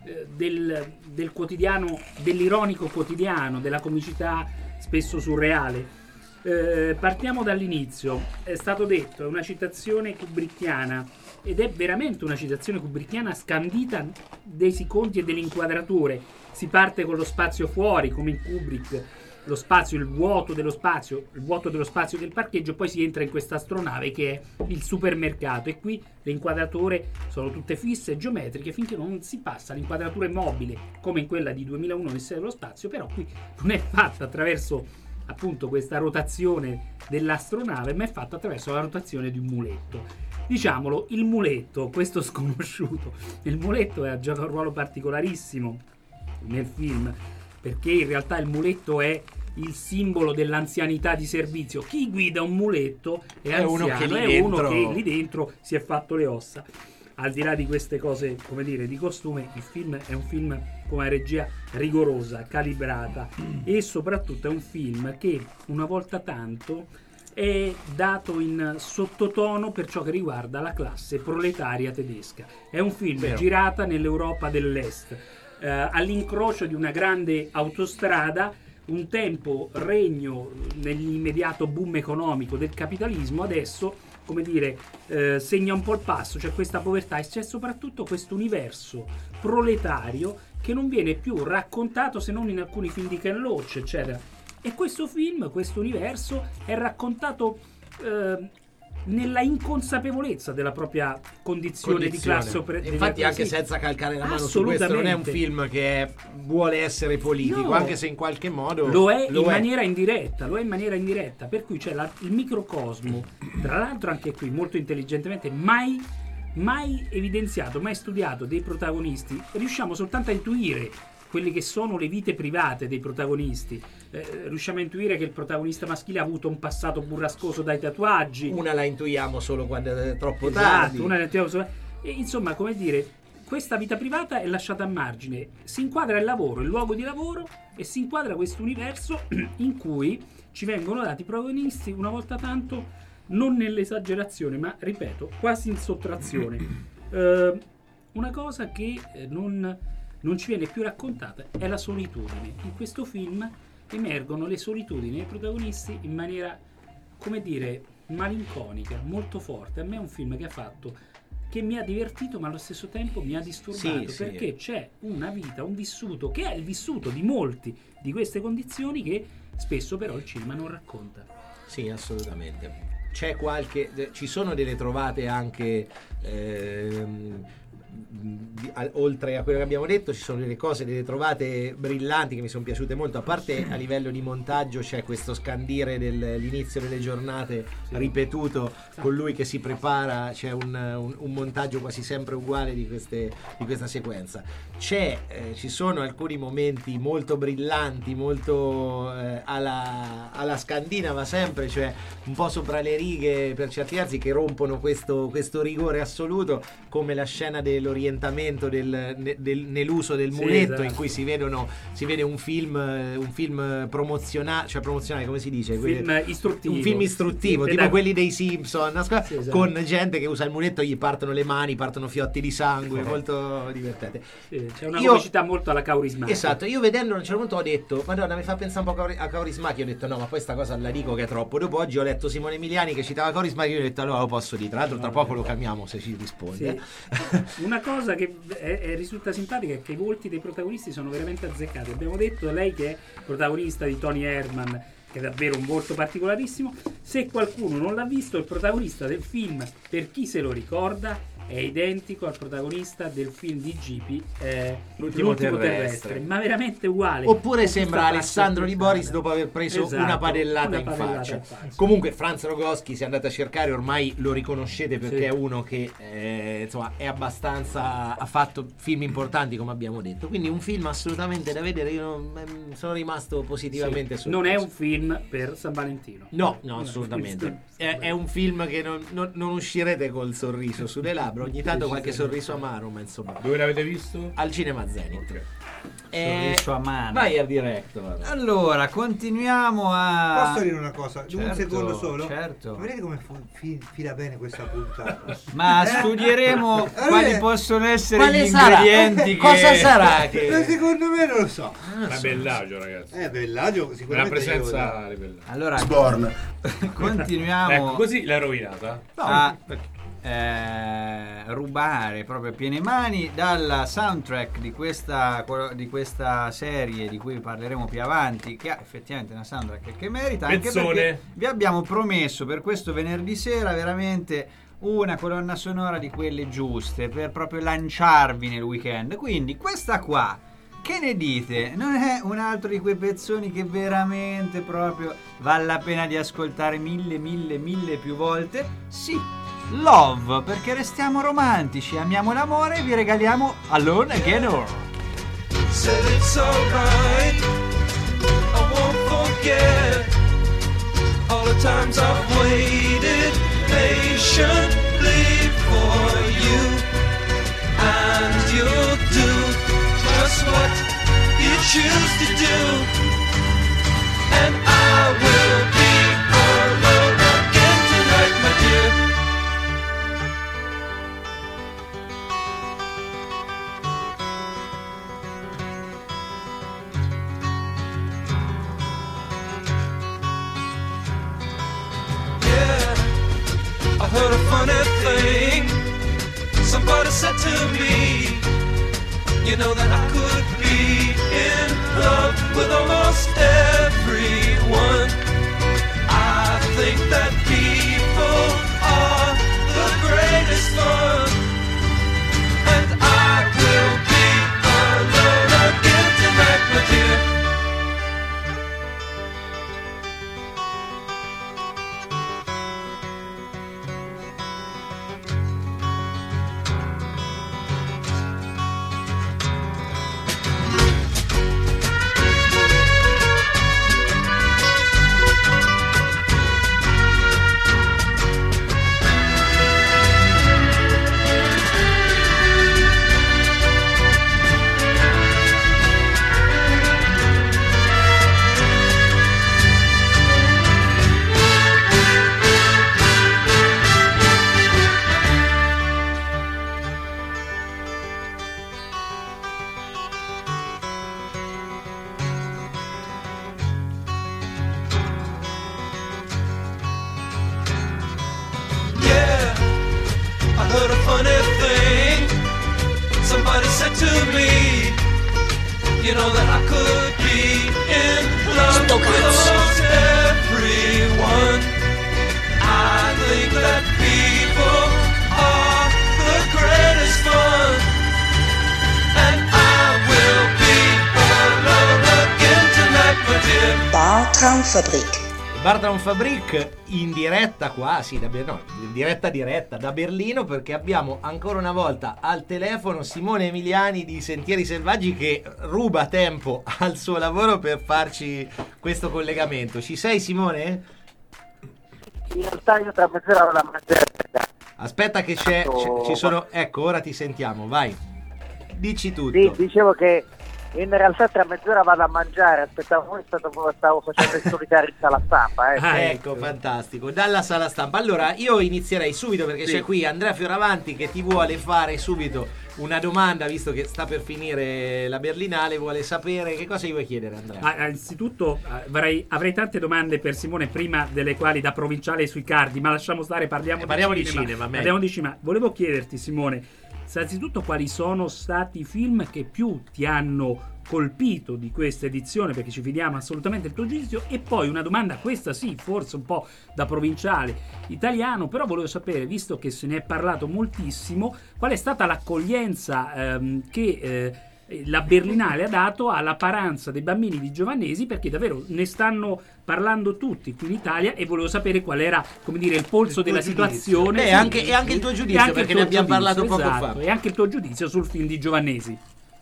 del quotidiano, dell'ironico quotidiano, della comicità spesso surreale. Partiamo dall'inizio. È stato detto, è una citazione kubrickiana, ed è veramente una citazione kubrickiana scandita dei conti e delle inquadrature. Si parte con lo spazio fuori, come in Kubrick, lo spazio, il vuoto dello spazio del parcheggio, poi si entra in questa astronave che è il supermercato, e qui le inquadrature sono tutte fisse, geometriche, finché non si passa all'inquadratura mobile, come in quella di 2001 Odissea dello spazio. Però qui non è fatta attraverso appunto questa rotazione dell'astronave, ma è fatta attraverso la rotazione di un muletto. Diciamolo, il muletto, questo sconosciuto, il muletto gioca un ruolo particolarissimo nel film, perché in realtà il muletto è il simbolo dell'anzianità di servizio. Chi guida un muletto è anziano, uno che lì dentro si è fatto le ossa. Al di là di queste cose, come dire, di costume, il film è un film con una regia rigorosa, calibrata, e soprattutto è un film che una volta tanto è dato in sottotono per ciò che riguarda la classe proletaria tedesca. È un film girata nell'Europa dell'Est. all'incrocio di una grande autostrada, un tempo regno nell'immediato boom economico del capitalismo, adesso, come dire, segna un po' il passo, c'è questa povertà e c'è soprattutto questo universo proletario che non viene più raccontato se non in alcuni film di Ken Loach, eccetera. E questo film, questo universo è raccontato nella inconsapevolezza della propria condizione di classe operativa. Infatti, anche senza calcare la mano su questo, non è un film che vuole essere politico, no, anche se in qualche modo lo è in maniera indiretta, per cui c'è il microcosmo, tra l'altro anche qui molto intelligentemente mai evidenziato, mai studiato dei protagonisti. Riusciamo soltanto a intuire quelle che sono le vite private dei protagonisti. Riusciamo a intuire che il protagonista maschile ha avuto un passato burrascoso dai tatuaggi. Una la intuiamo solo quando è troppo tardi. Una la intuiamo solo... E, insomma, come dire, questa vita privata è lasciata a margine. Si inquadra il lavoro, il luogo di lavoro, e si inquadra questo universo in cui ci vengono dati protagonisti una volta tanto, non nell'esagerazione, ma ripeto, quasi in sottrazione. Una cosa che non ci viene più raccontata è la solitudine. In questo film emergono le solitudini dei protagonisti in maniera, come dire, malinconica, molto forte. A me è un film che mi ha divertito, ma allo stesso tempo mi ha disturbato, perché c'è una vita, un vissuto, che è il vissuto di molti di queste condizioni, che spesso però il cinema non racconta. Sì, assolutamente. Ci sono delle trovate anche oltre a quello che abbiamo detto, ci sono delle cose, delle trovate brillanti che mi sono piaciute molto. A parte a livello di montaggio c'è questo scandire dell'inizio delle giornate ripetuto con lui che si prepara, c'è un montaggio quasi sempre uguale di questa sequenza. Ci sono alcuni momenti molto brillanti, molto alla scandinava sempre, cioè un po' sopra le righe per certi versi, che rompono questo rigore assoluto, come la scena dell'orientamento nell'uso del muletto, esatto, in cui si vede un film promozionale, come si dice? Istruttivo. Un film istruttivo, tipo quelli dei Simpson, esatto, con gente che usa il muletto, gli partono le mani, partono fiotti di sangue, molto divertente. Sì, c'è una comicità molto alla Kaurismäki. Esatto, io vedendo a un certo punto ho detto, Madonna, mi fa pensare un po' a Kaurismäki, ho detto no, ma poi sta cosa la dico che è troppo. Dopo oggi ho letto Simone Emiliani che citava Kaurismäki, io ho detto allora lo posso dire, tra l'altro tra poco lo chiamiamo se ci risponde. Sì. Una cosa che risulta simpatica è che i volti dei protagonisti sono veramente azzeccati. Abbiamo detto, lei che è protagonista di Tony Herman, che è davvero un volto particolarissimo. Se qualcuno non l'ha visto, il protagonista del film, per chi se lo ricorda, è identico al protagonista del film di Gipi, L'ultimo terrestre, ma veramente uguale. Oppure sembra Alessandro Di Boris dopo aver preso una padellata in faccia. Comunque Franz Rogowski, se andate a cercare, ormai lo riconoscete perché è uno che insomma è abbastanza, ha fatto film importanti, come abbiamo detto, quindi un film assolutamente da vedere. Io sono rimasto positivamente sorpreso. Non è un film per San Valentino, no, assolutamente. È un film che non uscirete col sorriso sulle labbra, ogni tanto qualche sorriso amaro, ma insomma. Dove l'avete visto? Al Cinema Zenith. Sorriso a mano. Vai al director. Allora, continuiamo a... Posso dire una cosa? Certo, un secondo solo? Certo. Vedete come fila bene questa puntata? Ma studieremo quali possono essere quale gli ingredienti che... Cosa sarà che... Secondo me non lo so. Ma Bellagio, ragazzi. Bellagio sicuramente. Una presenza di Bellagio. Allora, Sborn. continuiamo. Ecco, così l'ha rovinata. A rubare proprio a piene mani dalla soundtrack di questa serie di cui parleremo più avanti, che ha effettivamente una soundtrack che merita, anche perché vi abbiamo promesso per questo venerdì sera veramente una colonna sonora di quelle giuste per proprio lanciarvi nel weekend. Quindi questa qua, che ne dite? Non è un altro di quei pezzoni che veramente proprio vale la pena di ascoltare mille più volte? Sì, Love, perché restiamo romantici, amiamo l'amore e vi regaliamo Alone Again Or. Said it's alright, I won't forget all the times I've waited patiently for you, and you'll do just what you choose to do, and I will be alone again tonight, my dear. Somebody said to me, you know that I could be in love with almost everyone. I think that people are the greatest fun, and I will be alone again tonight, my dear. You know that I could be in love with almost everyone. I think that people are the greatest fun, and I will be alone again tonight, my dear. Bar Traumfabrik. Bar Traumfabrik in diretta qua, sì, in diretta da Berlino, perché abbiamo ancora una volta al telefono Simone Emiliani di Sentieri Selvaggi, che ruba tempo al suo lavoro per farci questo collegamento. Ci sei, Simone? In realtà io tra mezz'ora vado a mangiare. Aspetta che ci sono, ecco, ora ti sentiamo, vai, dici tutto. Sì, dicevo che in realtà tra mezz'ora vado a mangiare, aspettavo voi, stavo facendo il solitario in sala stampa. Ecco, fantastico, dalla sala stampa. Allora io inizierei subito, perché c'è qui Andrea Fioravanti che ti vuole fare subito una domanda, visto che sta per finire la Berlinale, vuole sapere che cosa gli vuoi chiedere, Andrea. Innanzitutto avrei tante domande per Simone, prima delle quali da provinciale sui cardi, ma lasciamo stare, parliamo di cinema. Parliamo di cinema. Volevo chiederti, Simone, innanzitutto quali sono stati i film che più ti hanno colpito di questa edizione, perché ci fidiamo assolutamente del tuo giudizio, e poi una domanda, questa sì, forse un po' da provinciale italiano, però volevo sapere, visto che se ne è parlato moltissimo, qual è stata l'accoglienza che la Berlinale ha dato alla paranza dei bambini di Giovannesi, perché davvero ne stanno parlando tutti qui in Italia, e volevo sapere qual era, come dire, il polso della situazione. E anche il tuo giudizio, perché ne abbiamo parlato poco fa. E anche il tuo giudizio sul film di Giovannesi.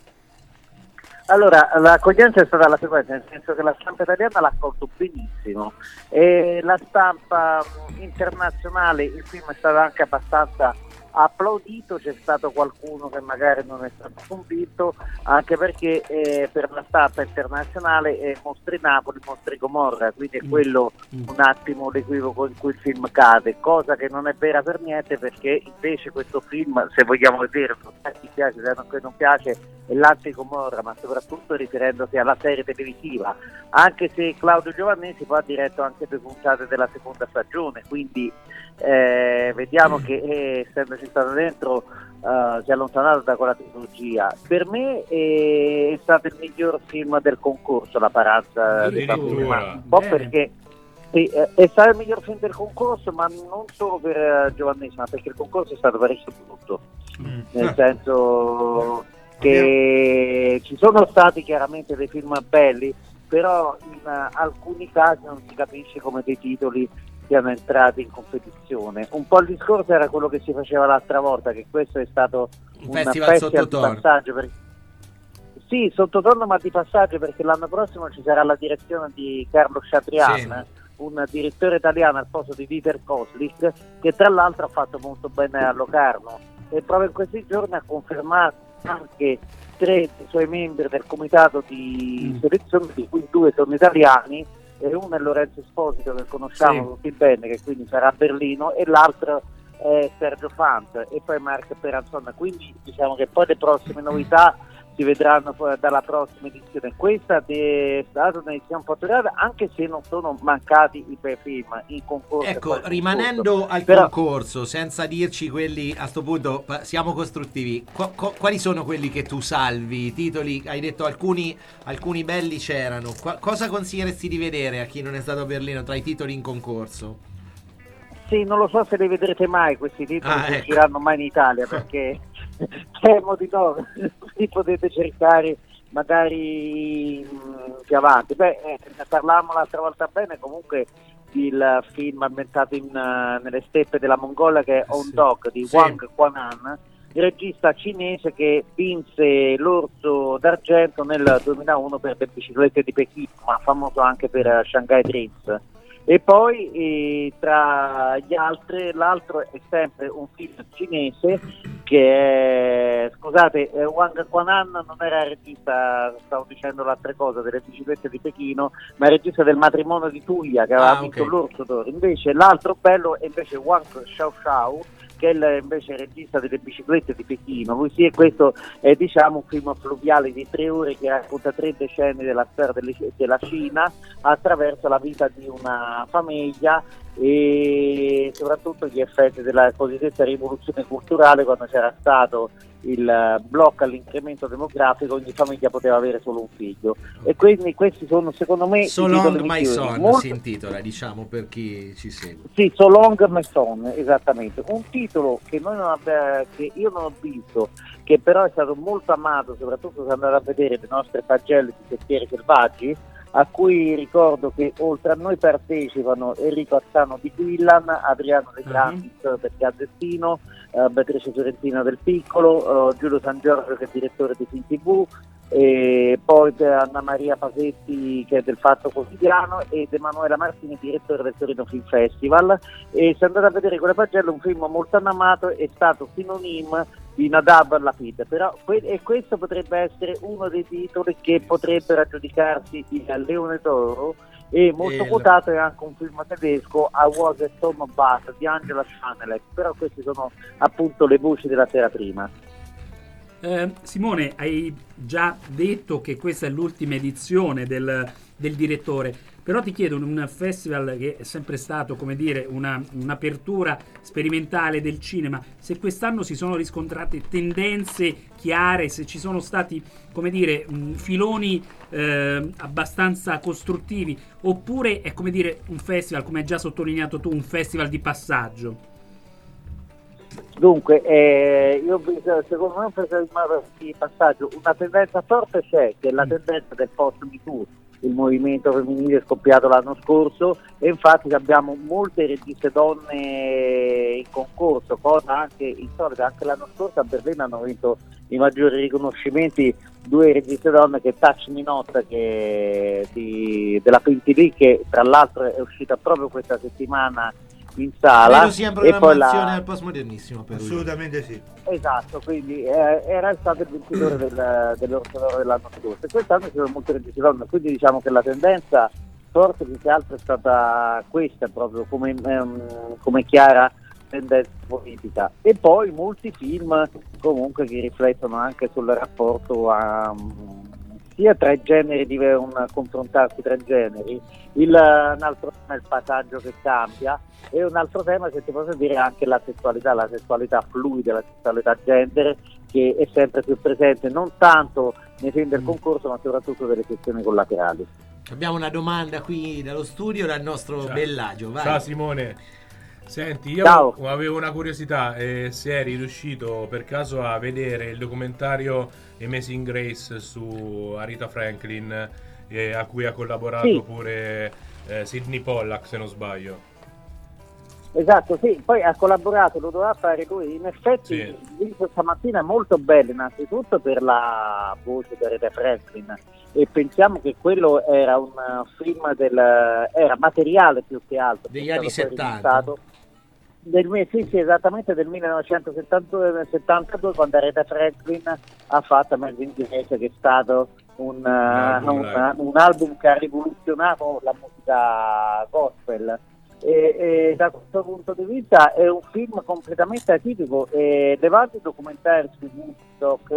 Allora, l'accoglienza è stata la seguente, nel senso che la stampa italiana l'ha accolto benissimo, e la stampa internazionale, il film è stato anche abbastanza applaudito. C'è stato qualcuno che magari non è stato convinto, anche perché per la stampa internazionale mostri Napoli, mostri Gomorra, quindi è quello un attimo l'equivoco in cui il film cade, cosa che non è vera per niente, perché invece questo film, se vogliamo vedere, a chi piace, a chi non piace, è l'anti-Gomorra, ma soprattutto riferendosi alla serie televisiva, anche se Claudio Giovannesi poi ha diretto anche 2 puntate della seconda stagione, quindi vediamo che essendoci stato dentro si è allontanato da quella tecnologia. Per me è stato il miglior film del concorso, La paranza dei bambini, un po' perché è stato il miglior film del concorso, ma non solo per Giovannesi, ma perché il concorso è stato parecchio brutto, nel senso che ci sono stati chiaramente dei film belli, però in alcuni casi non si capisce come dei titoli siano entrati in competizione. Un po' il discorso era quello che si faceva l'altra volta, che questo è stato un festival di passaggio, sì, sottotono, ma di passaggio, perché l'anno prossimo ci sarà la direzione di Carlo Chatrian, un direttore italiano al posto di Dieter Koslik, che tra l'altro ha fatto molto bene a Locarno, e proprio in questi giorni ha confermato anche 3 dei suoi membri del comitato di selezione, di cui 2 sono italiani, e uno è Lorenzo Esposito, che conosciamo tutti bene, che quindi sarà a Berlino, e l'altro è Sergio Fant, e poi Marc Peranzon. Quindi diciamo che poi le prossime novità si vedranno dalla prossima edizione. Questa è stata un'edizione fortunata, anche se non sono mancati i film in concorso. Ecco, rimanendo al concorso, senza dirci quelli, a sto punto siamo costruttivi, quali sono quelli che tu salvi? I titoli, hai detto alcuni belli c'erano, cosa consiglieresti di vedere a chi non è stato a Berlino tra i titoli in concorso? Sì, non lo so se li vedrete mai questi titoli, non usciranno mai in Italia, perché temo di no, li potete cercare magari più avanti. Ne parlavamo l'altra volta bene, comunque il film ambientato nelle steppe della Mongolia, che è On Dog di Wang Quan'an, il regista cinese che vinse l'Orso d'Argento nel 2001 per Le biciclette di Pechino, ma famoso anche per Shanghai Dreams. E poi tra gli altri, l'altro è sempre un film cinese che è, scusate, Wang Quan'an non era il regista, stavo dicendo l'altra cosa, delle biciclette di Pechino, ma è il regista del Matrimonio di Tuya, che aveva vinto l'Orso d'Oro. Invece l'altro bello è invece Wang Xiaoxiao, che è invece il regista delle biciclette di Pechino. Lui sì, e questo è un film fluviale di 3 ore che racconta 3 decenni della storia della Cina attraverso la vita di una famiglia e soprattutto gli effetti della cosiddetta rivoluzione culturale, quando c'era stato il blocco all'incremento demografico, ogni famiglia poteva avere solo un figlio. E quindi questi sono, secondo me, So Long My Son si intitola, diciamo, per chi ci segue. Sì, So Long My Son, esattamente. Un titolo che che io non ho visto, che però è stato molto amato, soprattutto se andate a vedere le nostre pagelle di Sentieri Selvaggi, a cui ricordo che oltre a noi partecipano Enrico Azzano di Quillan, Adriano De Grandis del Gazettino, Beatrice Fiorentina del Piccolo, Giulio San Giorgio che è direttore di Film TV, e poi Anna Maria Pasetti che è del Fatto Quotidiano ed Emanuela Martini, direttore del Torino Film Festival. E se andate a vedere quella pagella, un film molto amato, è stato sinonimo di Nadab Lapid, però questo potrebbe essere uno dei titoli che potrebbero aggiudicarsi il Leone d'Oro, e molto quotato è anche un film tedesco, I Was a Tom Bass di Angela Schanelek, però queste sono appunto le voci della sera prima. Simone, hai già detto che questa è l'ultima edizione del direttore, però ti chiedo, un festival che è sempre stato, come dire, un'apertura sperimentale del cinema, se quest'anno si sono riscontrate tendenze chiare, se ci sono stati, come dire, filoni abbastanza costruttivi, oppure è, come dire, un festival, come hai già sottolineato tu, un festival di passaggio? Dunque, io ho visto, secondo me, un festival di passaggio, una tendenza forte c'è, che è la tendenza del post-MeToo, il movimento femminile è scoppiato l'anno scorso, e infatti abbiamo molte registe donne in concorso, cosa anche insolita. Anche l'anno scorso a Berlino hanno vinto i maggiori riconoscimenti 2 registe donne, che Touch Me Not, che della PTV, che tra l'altro è uscita proprio questa settimana in sala. Credo sia in programmazione al Postmodernissimo per assolutamente sì. Esatto, quindi era stato il vincitore dell'Orso d'Oro dell'anno scorso, e quest'anno ci sono molte registe donne, quindi diciamo che la tendenza forse più che altro è stata questa, proprio come chiara tendenza politica. E poi molti film comunque che riflettono anche sul rapporto sia tra i generi, un confrontarsi tra i generi. Un altro tema è il passaggio che cambia, e un altro tema, se ti posso dire, è anche la sessualità fluida, la sessualità gender, che è sempre più presente non tanto nei film del concorso, ma soprattutto delle sezioni collaterali. Abbiamo una domanda qui dallo studio dal nostro Bellagio. Vai. Ciao Simone. Senti, io avevo una curiosità, se eri riuscito per caso a vedere il documentario Amazing Grace su Aretha Franklin, a cui ha collaborato pure Sidney Pollack, se non sbaglio. Esatto, sì, poi ha collaborato, lo doveva fare lui. In effetti il video stamattina è molto bello, innanzitutto per la voce di Aretha Franklin, e pensiamo che quello era un film era materiale più che altro degli anni 70. Sì, esattamente, del 1972, quando Aretha Franklin ha fatto Amazing Grace, che è stato un album che ha rivoluzionato la musica gospel. E da questo punto di vista è un film completamente atipico, e levando i documentari su Woodstock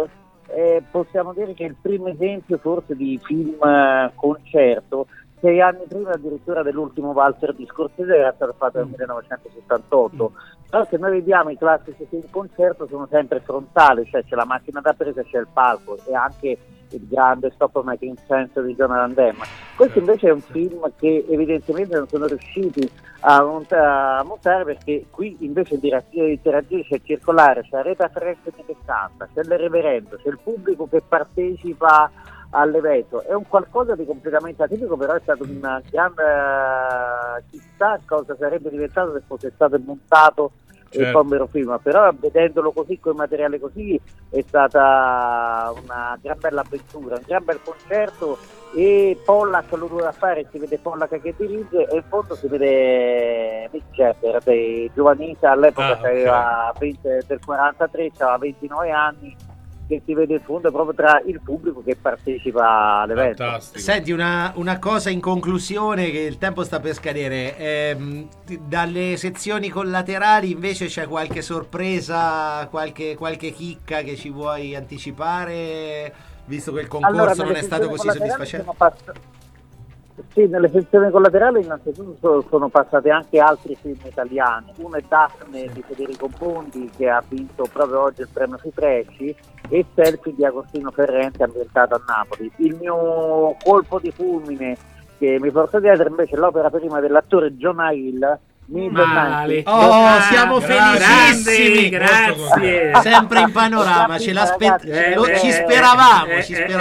possiamo dire che è il primo esempio forse di film concerto. 6 anni prima addirittura dell'ultimo Walzer di Scorsese era stato fatto nel 1978. Però se noi vediamo i classici film concerto sono sempre frontali, cioè c'è la macchina da presa, c'è il palco e anche il grande stop making sense di Jonathan Demme. Questo invece è un film che evidentemente non sono riusciti a montare, perché qui invece di interagisce, circolare, c'è la rete attraverso che canta, c'è il reverendo, c'è il pubblico che partecipa all'evento. È un qualcosa di completamente atipico, però è stato una grande chissà cosa sarebbe diventato se fosse stato montato il povero film, però vedendolo così, con i materiali così, è stata una gran bella avventura, un gran bel concerto. E Pollack lo doveva fare, si vede Pollack che dirige e in fondo si vede Mick Jagger dei Giovanita, all'epoca aveva 20, del 43, aveva 29 anni, che si vede in fondo proprio tra il pubblico che partecipa all'evento. Fantastico. Senti, una cosa in conclusione, che il tempo sta per scadere. Dalle sezioni collaterali invece c'è qualche sorpresa, qualche chicca che ci vuoi anticipare, visto che il concorso non è stato così soddisfacente? Sì, nelle sezioni collaterali innanzitutto sono passati anche altri film italiani. Uno è Daphne di Federico Bondi, che ha vinto proprio oggi il premio Fipresci, e Selfie di Agostino Ferrente, ambientato a Napoli. Il mio colpo di fulmine che mi porta dietro invece è l'opera prima dell'attore Jonah Hill, Male. Siamo felicissimi, grazie. Sempre in panorama, ci speravamo.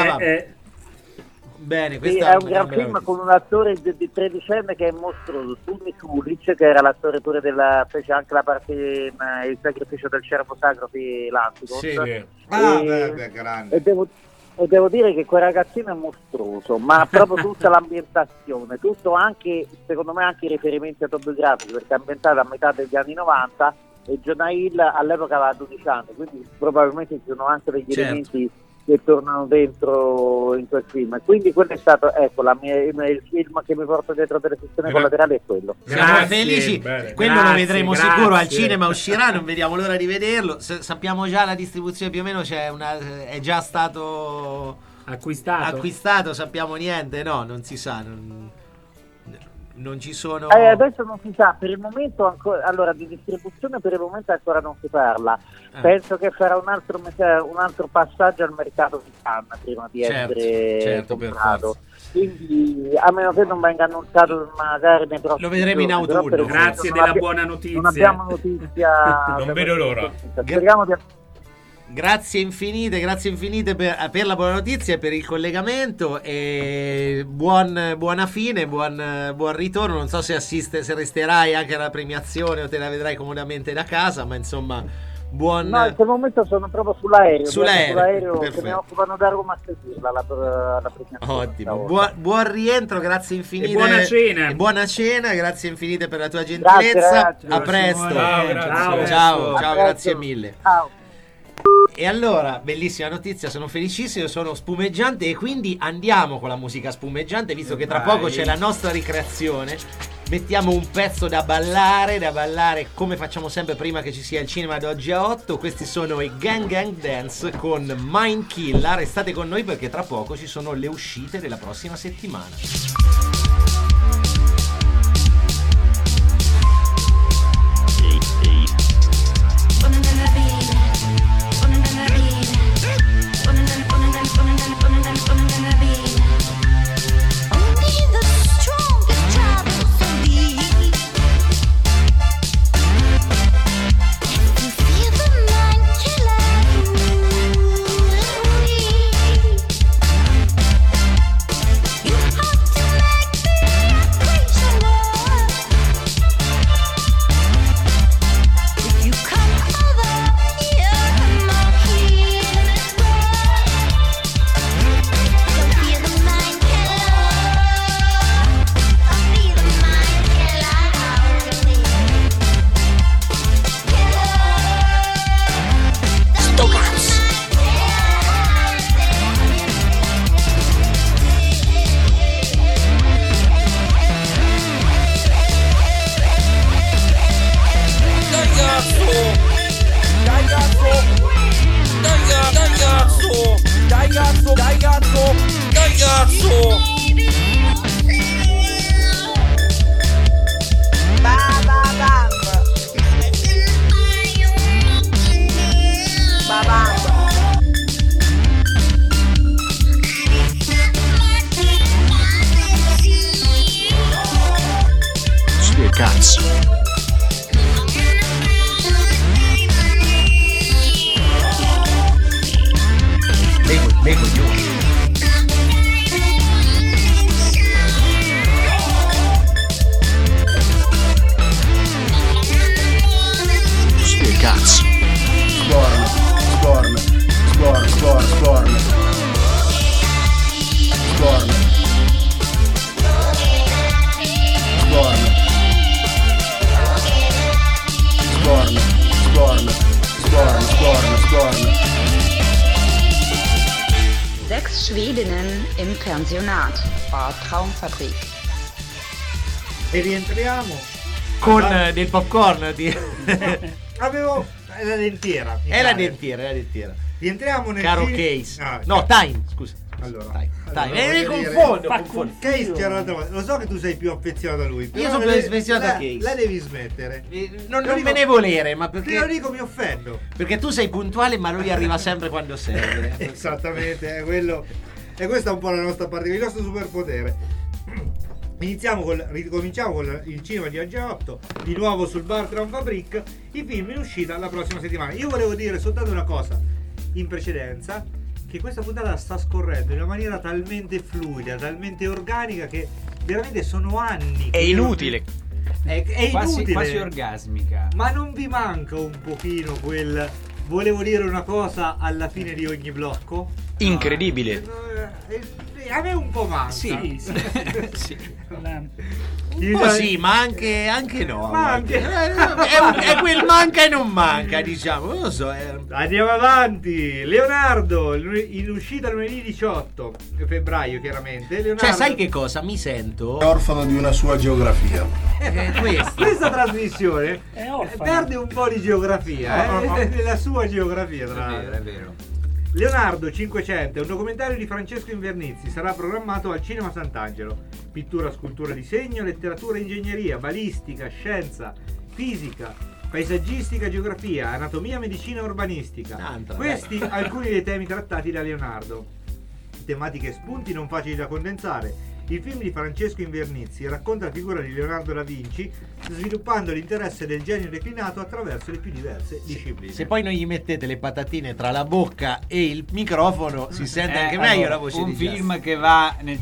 Bene, sì, è un gran film con un attore di 13enne che è mostruoso, Tumi Sulic, che era l'attore pure fece anche la parte in Il sacrificio del cervo sacro di Lanticos. Sì. Grande. E devo dire che quel ragazzino è mostruoso, ma proprio tutta l'ambientazione, tutto anche, secondo me, anche i riferimenti autobiografici, perché è ambientato a metà degli anni 90 e Jonah Hill all'epoca aveva 12 anni, quindi probabilmente ci sono anche degli elementi che tornano dentro in quel film. Quindi quello è stato, il film che mi porto dietro delle sezioni collaterali è quello. Siamo felici, quello lo vedremo sicuro al cinema, uscirà, non vediamo l'ora di vederlo. Sappiamo già la distribuzione più o meno, è già stato acquistato, sappiamo niente, no, non si sa, non ci sono. Adesso non si sa, per il momento ancora, allora di distribuzione per il momento ancora non si parla. Penso che farà un altro passaggio al mercato di Cannes prima di essere comprato. Quindi a meno che non venga annunciato magari nei prossimi lo vedremo in autunno. Grazie della buona notizia. Non abbiamo notizia. Non vedo l'ora. Speriamo di. Grazie infinite per la buona notizia e per il collegamento, e buona fine, buon ritorno. Non so se resterai anche alla premiazione o te la vedrai comodamente da casa, ma insomma No, in quel momento sono proprio sull'aereo che mi occupano da Roma a seguirla la premiazione. Ottimo, buon rientro, grazie infinite e buona cena. Grazie infinite per la tua gentilezza. Grazie. A presto. Ciao, grazie mille. Ciao. E allora, bellissima notizia, sono felicissimo, sono spumeggiante, e quindi andiamo con la musica spumeggiante, visto che tra poco c'è la nostra ricreazione. Mettiamo un pezzo da ballare come facciamo sempre prima che ci sia il cinema da oggi a 8. Questi sono i Gang Gang Dance con Mind Killer. Restate con noi perché tra poco ci sono le uscite della prossima settimana. You have to make me cazzo! Sti cazzo. Dei coglioni. Sti cazzo. Sborn. Sborn. Sborn. Sborn. Sborn. Sborn. Sborn. Sborn. Sborn. Sborn. Sborn. Sborn. 6 Schwedinnen im Pensionat. Bar Traumfabrik. E rientriamo Con del popcorn. avevo la dentiera. È la dentiera. Rientriamo nel Caro film- Case. Ah, No, Time, scusa. Allora, Time. voglio dire- Confondo. Case c'era l'altra volta. Lo so che tu sei più affezionato a lui. però Io sono la- più affezionato a la- Case. La devi smettere. Non Lo me dico- ne volere, ma Te lo perché dico, mi offendo. perché tu sei puntuale, ma lui arriva sempre quando serve. Esattamente, è quello. E questa è un po' la nostra parte, il nostro superpotere. Ricominciamo con il cinema di G8, di nuovo sul Bar Traumfabrik, i film in uscita la prossima settimana. Io volevo dire soltanto una cosa in precedenza, che questa puntata sta scorrendo in una maniera talmente fluida, talmente organica, che veramente sono anni. È che inutile. È inutile. Quasi orgasmica. Ma non vi manca un pochino quel volevo dire una cosa alla fine di ogni blocco? Incredibile. A me un po' manca. Sì. Un po' sì, ma anche no. Ma anche- È quel manca e non manca, diciamo. Non lo so. Andiamo avanti. Leonardo, in uscita lunedì 18 febbraio, chiaramente. Leonardo, Cioè, sai che cosa? Mi sento Orfano di una sua geografia. questa trasmissione È orfano. perde un po' di geografia, nella sua geografia, tra l'altro. È vero. Leonardo 500 è un documentario di Francesco Invernizzi, sarà programmato al Cinema Sant'Angelo. Pittura, scultura, disegno, letteratura, ingegneria, balistica, scienza, fisica, paesaggistica, geografia, anatomia, medicina e urbanistica. Questi alcuni dei temi trattati da Leonardo. Tematiche e spunti non facili da condensare. Il film di Francesco Invernizzi racconta la figura di Leonardo da Vinci, sviluppando l'interesse del genio declinato attraverso le più diverse discipline. Se poi non gli mettete le patatine tra la bocca e il microfono, si sente anche meglio la voce un di Jazz. film che va nel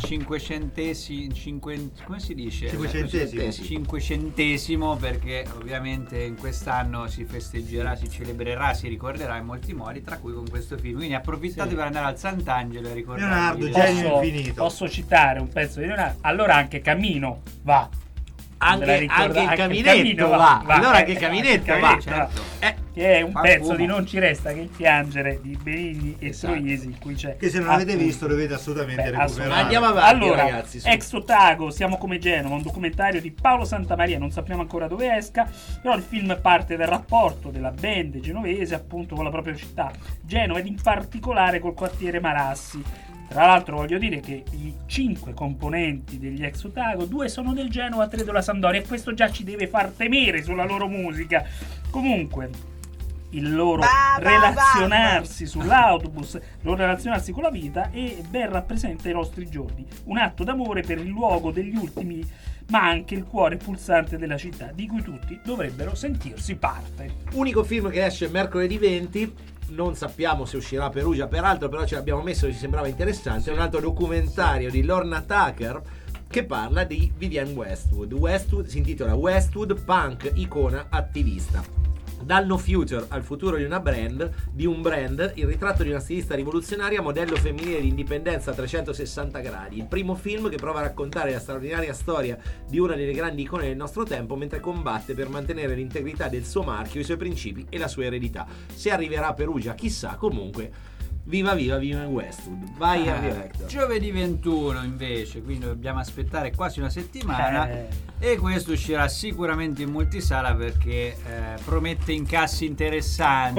come si dice? Cinquecentesimo, perché ovviamente in quest'anno si festeggerà, si celebrerà, si ricorderà in molti modi, tra cui con questo film. Quindi approfittate per andare al Sant'Angelo e ricordarvi. Leonardo, genio infinito. Posso citare un pezzo di Leonardo? Allora anche Cammino va. Anche il caminetto va. Allora anche il caminetto va. Certo. Che è un Fa pezzo fumo. di Non ci resta che il piangere di Benigni e Troiesi, in cui c'è Che se non avete visto dovete assolutamente recuperare. Andiamo avanti, allora, ragazzi, su. Ex Otago, Siamo come Genova, un documentario di Paolo Santamaria, non sappiamo ancora dove esca, però il film parte dal rapporto della band genovese appunto con la propria città, Genova, ed in particolare col quartiere Marassi. Tra l'altro voglio dire che i 5 componenti degli Ex Otago, 2 sono del Genoa, 3 della Sampdoria, e questo già ci deve far temere sulla loro musica. Comunque, il loro relazionarsi sull'autobus, il loro relazionarsi con la vita, e ben rappresenta i nostri giorni. Un atto d'amore per il luogo degli ultimi, ma anche il cuore pulsante della città, di cui tutti dovrebbero sentirsi parte. Unico film che esce mercoledì 20. Non sappiamo se uscirà a Perugia, peraltro, però ce l'abbiamo messo, ci sembrava interessante. È un altro documentario di Lorna Tucker che parla di Vivienne Westwood. Westwood si intitola Westwood, punk, icona, attivista. Dal no future al futuro di un brand, il ritratto di una stilista rivoluzionaria, modello femminile di indipendenza a 360 gradi. Il primo film che prova a raccontare la straordinaria storia di una delle grandi icone del nostro tempo, mentre combatte per mantenere l'integrità del suo marchio, i suoi principi e la sua eredità. Se arriverà a Perugia, chissà. Comunque Viva Westwood. Vai Hector. Giovedì 21 invece, quindi dobbiamo aspettare quasi una settimana e questo uscirà sicuramente in multisala perché promette incassi interessanti.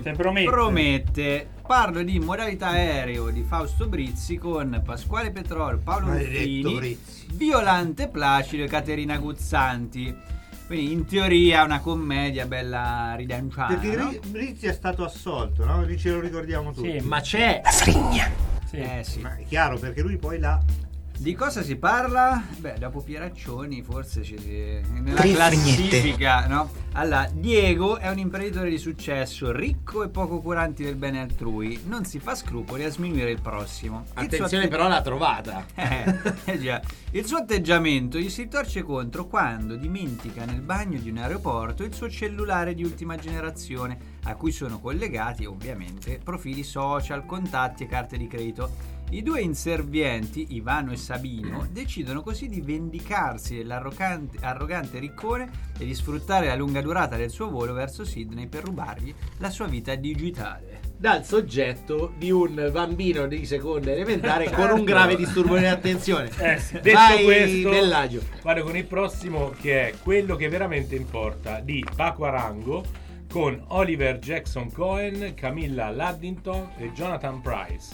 Promette. Parlo di Modalità Aereo di Fausto Brizzi con Pasquale Petrol, Paolo Ruffini, Violante Placido e Caterina Guzzanti. Quindi in teoria una commedia bella ridanciana. Perché no? Brizzi è stato assolto, no? Ce lo ricordiamo tutti. Sì. Ma c'è la frigna. Sì. Ma è chiaro, perché lui poi l'ha... Di cosa si parla? Beh, dopo Pieraccioni forse nella classifica, no? Allora, Diego è un imprenditore di successo, ricco e poco curante del bene altrui, non si fa scrupoli a sminuire il prossimo. Attenzione però l'ha trovata. Già. Il suo atteggiamento gli si torce contro quando dimentica nel bagno di un aeroporto il suo cellulare di ultima generazione, a cui sono collegati ovviamente profili social, contatti e carte di credito. I due inservienti, Ivano e Sabino, decidono così di vendicarsi dell'arrogante riccone e di sfruttare la lunga durata del suo volo verso Sydney per rubargli la sua vita digitale. Dal soggetto di un bambino di seconda elementare con un grave disturbo di attenzione. Detto Vai, questo, Bellagio. vado con il prossimo, che è quello che veramente importa, di Paco Arango, con Oliver Jackson Cohen, Camilla Luddington e Jonathan Pryce.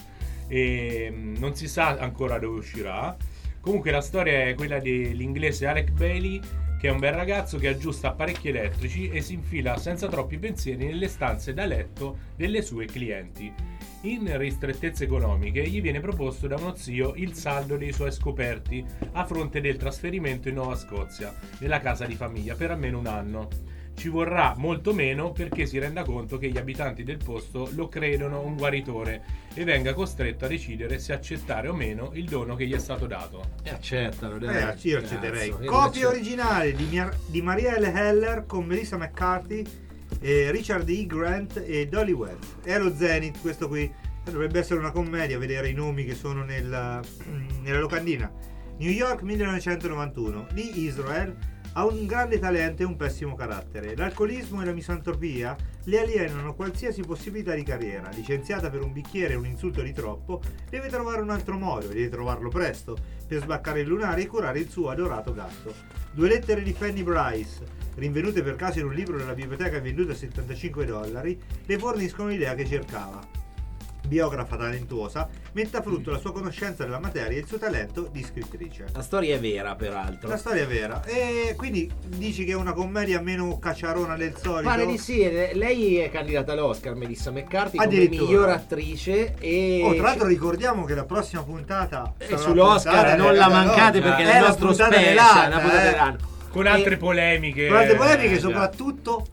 E non si sa ancora dove uscirà. Comunque la storia è quella dell'inglese Alec Bailey, che è un bel ragazzo che aggiusta apparecchi elettrici e si infila senza troppi pensieri nelle stanze da letto delle sue clienti. In ristrettezze economiche gli viene proposto da uno zio il saldo dei suoi scoperti a fronte del trasferimento in Nuova Scozia, nella casa di famiglia, per almeno un anno. Ci vorrà molto meno perché si renda conto che gli abitanti del posto lo credono un guaritore e venga costretto a decidere se accettare o meno il dono che gli è stato dato. Accettalo, io accetterei. Copia originale di Marielle Heller con Melissa McCarthy, Richard E. Grant e Dolly Webb. È lo Zenith questo qui. Dovrebbe essere una commedia, vedere i nomi che sono nella locandina. New York 1991. Lee Israel ha un grande talento e un pessimo carattere. L'alcolismo e la misantropia le alienano qualsiasi possibilità di carriera. Licenziata per un bicchiere e un insulto di troppo, deve trovare un altro modo, e deve trovarlo presto, per sbaccare il lunare e curare il suo adorato gatto. 2 lettere di Fanny Bryce, rinvenute per caso in un libro della biblioteca venduto a $75, le forniscono l'idea che cercava. Biografa talentuosa, mette a frutto la sua conoscenza della materia e il suo talento di scrittrice. La storia è vera, peraltro. La storia è vera. E quindi dici che è una commedia meno cacciarona del solito? Pare di sì. Lei è candidata all'Oscar, Melissa McCarthy, come miglior attrice. E tra l'altro ricordiamo che la prossima puntata è sull'Oscar, non la mancate perché è il nostro special, la puntata dell'anno. Con altre polemiche. Soprattutto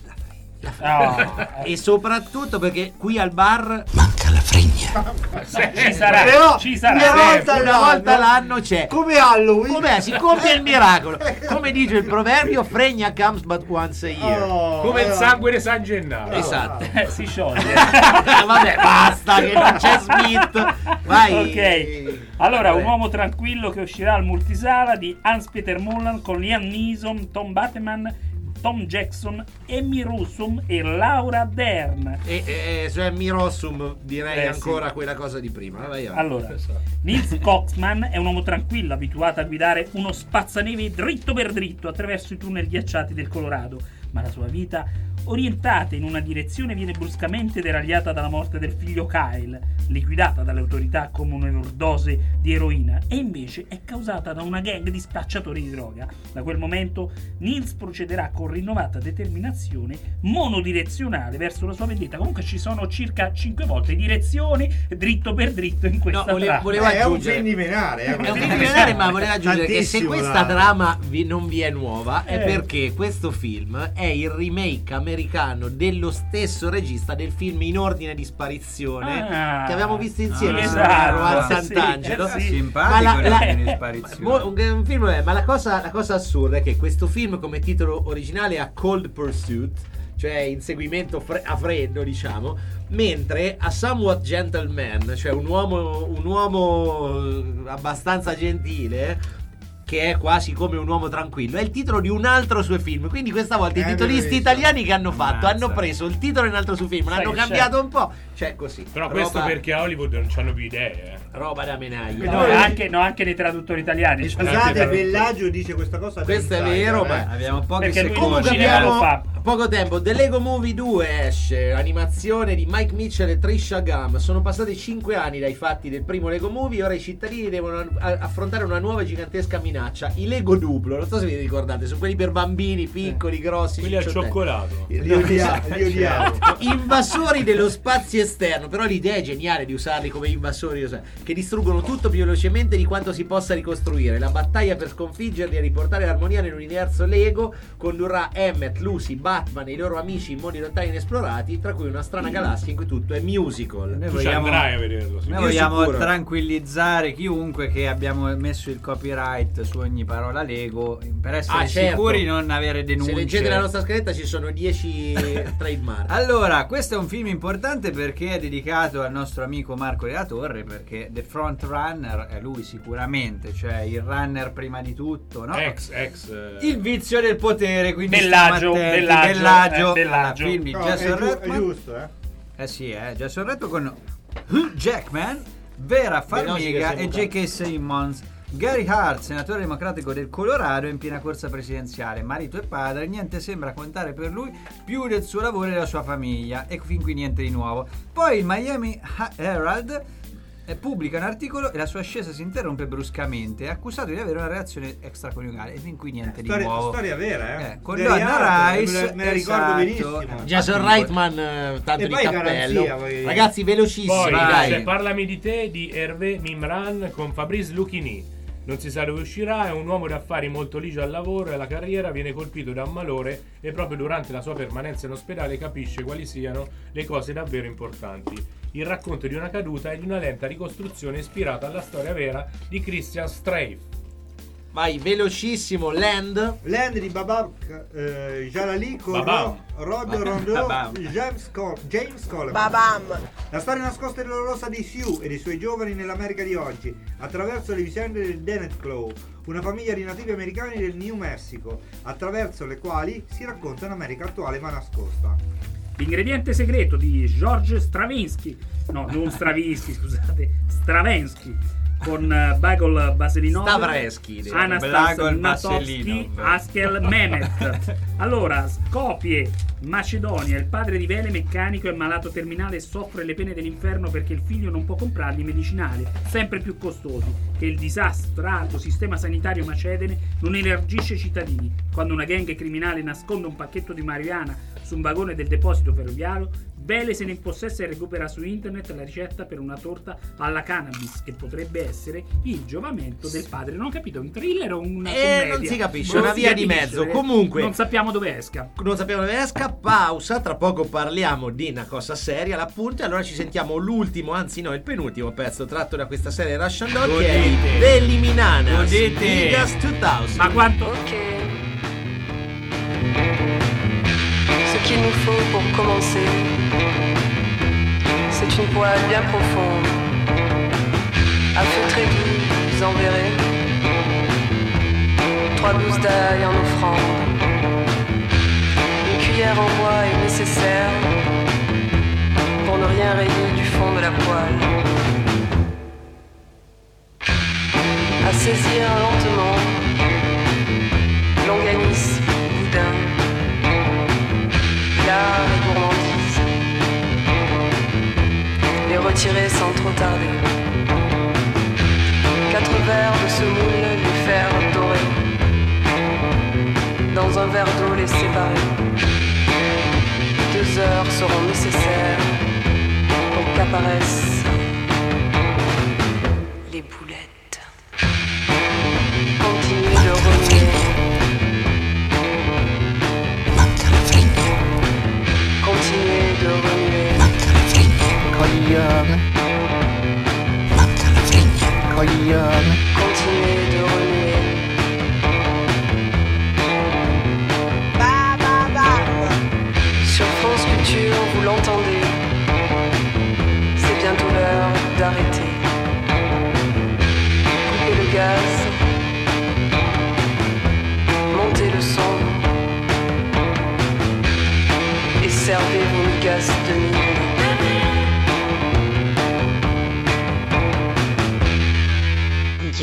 e soprattutto perché qui al bar manca la fregna. Ci sarà, una volta l'anno c'è, come Halloween. Com'è? Si compie il miracolo, come dice il proverbio, fregna comes but once a year, come il sangue di San Gennaro. Esatto. Si scioglie. Vabbè, basta che non c'è Smith. Vai. Ok, allora un uomo tranquillo che uscirà al multisala di Hans-Peter Mullan con Liam Neeson, Tom Bateman, Tom Jackson, Emmy Rossum e Laura Dern. Su Emmy Rossum direi ancora sì, quella cosa di prima. Vai allora, Nils Coxman è un uomo tranquillo, abituato a guidare uno spazzaneve dritto per dritto attraverso i tunnel ghiacciati del Colorado, ma la sua vita, orientata in una direzione, viene bruscamente deragliata dalla morte del figlio Kyle, liquidata dalle autorità come un'overdose di eroina, e invece è causata da una gang di spacciatori di droga. Da quel momento Nils procederà con rinnovata determinazione monodirezionale verso la sua vendetta. Comunque ci sono circa 5 volte direzioni dritto per dritto in questa trama. Voleva è un film di menare, è un film di menare, ma voleva aggiungere che se questa trama non vi è nuova è perché questo film è il remake americano dello stesso regista del film In ordine di sparizione che abbiamo visto insieme, esatto, Sant'Angelo. Simpatico di sparizione. Un film, ma la cosa assurda è che questo film come titolo originale ha Cold Pursuit, cioè inseguimento a freddo, diciamo, mentre a Somewhat Gentleman, cioè un uomo abbastanza gentile, che è quasi come un uomo tranquillo, è il titolo di un altro suo film. Quindi questa volta i titolisti italiani che hanno fatto hanno preso il titolo di un altro suo film, l'hanno cambiato un po', cioè così. Però questo perché a Hollywood non c'hanno più idee. Roba da menaglia. No, anche nei traduttori italiani. Scusate, Bellagio dice questa cosa. Questo è vero, ma abbiamo pochi secondi. Comunque abbiamo poco tempo. The Lego Movie 2 esce, animazione di Mike Mitchell e Trisha Gum. Sono passati 5 anni dai fatti del primo Lego Movie. Ora i cittadini devono affrontare una nuova gigantesca minaccia, i Lego Duplo. Non so se vi ricordate, sono quelli per bambini piccoli, grossi, quelli al cioccolato. Li odiamo. Invasori dello spazio esterno. Però l'idea è geniale di usarli come invasori, che distruggono tutto più velocemente di quanto si possa ricostruire. La battaglia per sconfiggerli e riportare l'armonia nell'universo Lego condurrà Emmett, Lucy, Batman e i loro amici in mondi lontani inesplorati, tra cui una strana galassia in cui tutto è musical. Noi andrai a vederlo. Noi vogliamo tranquillizzare chiunque che abbiamo messo il copyright su ogni parola Lego per essere sicuri di non avere denunce. Se leggete la nostra scaletta ci sono 10 trademark. Allora, questo è un film importante perché è dedicato al nostro amico Marco della Torre, perché The Front Runner è lui sicuramente, cioè il runner prima di tutto, no? Il vizio del potere, quindi Bellaggio. film di Jason Reitman. È giusto, Jason Reitman con Hugh Jackman, Vera Farmiga e J.K. Simmons. Gary Hart, senatore democratico del Colorado, è in piena corsa presidenziale, marito e padre, niente sembra contare per lui più del suo lavoro e della sua famiglia, e fin qui niente di nuovo. Poi il Miami Herald pubblica un articolo e la sua ascesa si interrompe bruscamente, è accusato di avere una reazione extraconiugale, e fin qui niente di nuovo. Storia vera, con Donna Rice, me la ricordo benissimo. Jason Reitman, tanto di cappello. Ragazzi, velocissimo. Poi Parlami di te di Hervé Mimran con Fabrice Lucchini. Non si sa dove uscirà, è un uomo d'affari molto ligio al lavoro e alla carriera, viene colpito da un malore e proprio durante la sua permanenza in ospedale capisce quali siano le cose davvero importanti. Il racconto di una caduta e di una lenta ricostruzione ispirata alla storia vera di Christian Streiff. Vai, velocissimo. Land di Babam Jalali con Rod Rondeau, James Coleman. Babam. La storia nascosta e dolorosa di Sue e dei suoi giovani nell'America di oggi, attraverso le vicende del Dennett Claw, una famiglia di nativi americani del New Mexico, attraverso le quali si racconta un'America attuale ma nascosta. L'ingrediente segreto di George Stravinsky, no, non Stravinsky, scusate, Stravinsky, con Bagel Baselinov, Anastas Natovsky, Askel Mehmet. Allora, Skopje, Macedonia. Il padre di Vele, meccanico, è malato terminale e soffre le pene dell'inferno perché il figlio non può comprargli medicinali sempre più costosi, che il disastrato sistema sanitario macedone non elargisce ai cittadini. Quando una gang criminale nasconde un pacchetto di marijuana su un vagone del deposito ferroviario, Vele se ne impossessa e recupera su internet la ricetta per una torta alla cannabis, che potrebbe essere il giovamento del padre. Non ho capito, un thriller o una commedia? Non si capisce, una via di mezzo. Comunque non sappiamo dove esca. Pausa, tra poco parliamo di una cosa seria, l'appunto, e allora ci sentiamo l'ultimo, anzi no, il penultimo pezzo tratto da questa serie Russian Doll, che è Eliminanas Vegas 2000. Ma quanto? Ce qu'il nous faut pour commencer, c'est une poêle bien profonde. À feu très doux, vous en verrez 3 gousses d'ail en offrande. Une cuillère en bois est nécessaire pour ne rien rayer du fond de la poêle. À saisir lentement, longanise, boudin, l'art et gourmandise. Les retirer sans trop tarder. 4 verres de semoule, les faire dorer. Dans un verre d'eau, les séparer. 2 heures seront nécessaires pour qu'apparaissent les boulettes. Continuez de remuer. Continuez de remuer. Continuez de remuer. Sur fond sculpture, vous l'entendez. C'est bientôt l'heure d'arrêter. Coupez le gaz.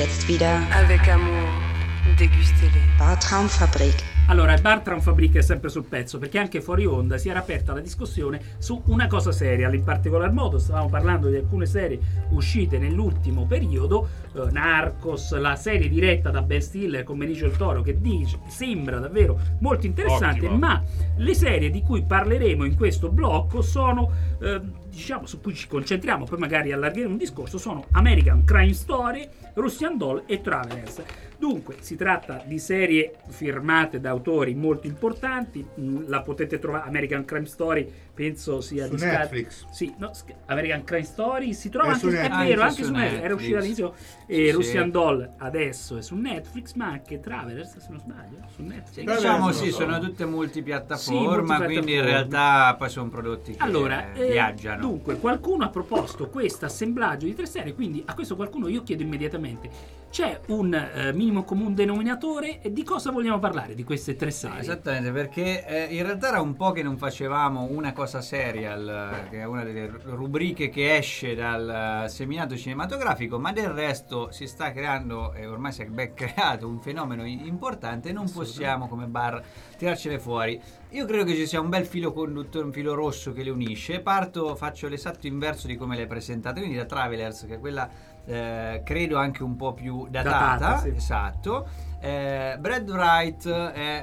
jetzt wieder Avec amour, dégustez-les. Bar Traumfabrik. Allora, il Bar Traumfabrik è sempre sul pezzo, perché anche fuori onda si era aperta la discussione su una cosa seria. In particolar modo stavamo parlando di alcune serie uscite nell'ultimo periodo, Narcos, la serie diretta da Ben Stiller con Benicio del Toro, che sembra davvero molto interessante. Ottimo. Ma le serie di cui parleremo in questo blocco sono, diciamo, su cui ci concentriamo, poi magari allargheremo un discorso, sono American Crime Story, Russian Doll e Travelers. Dunque, si tratta di serie firmate da autori molto importanti. La potete trovare, American Crime Story, penso sia su di Netflix. Sì, no, American Crime Story si trova anche, su è vero, anche su Netflix. Era uscita all'inizio. E Russian Doll adesso è su Netflix, ma anche Travelers, se non sbaglio, su Netflix. Diciamo sì, sono tutte multipiattaforma, quindi in realtà poi sono prodotti che viaggiano. Dunque, qualcuno ha proposto questo assemblaggio di 3 serie, quindi a questo qualcuno io chiedo immediatamente: c'è un minimo comune denominatore e di cosa vogliamo parlare di queste 3 serie? Esattamente, perché in realtà era un po' che non facevamo una cosa serial, che è una delle rubriche che esce dal seminato cinematografico, ma del resto si sta creando, e ormai si è ben creato, un fenomeno importante, e non possiamo come bar tirarcele fuori. Io credo che ci sia un bel filo conduttore, un filo rosso che le unisce. Faccio l'esatto inverso di come le presentate, quindi da Travelers, che è quella credo anche un po' più datata, sì. Esatto. Brad Wright è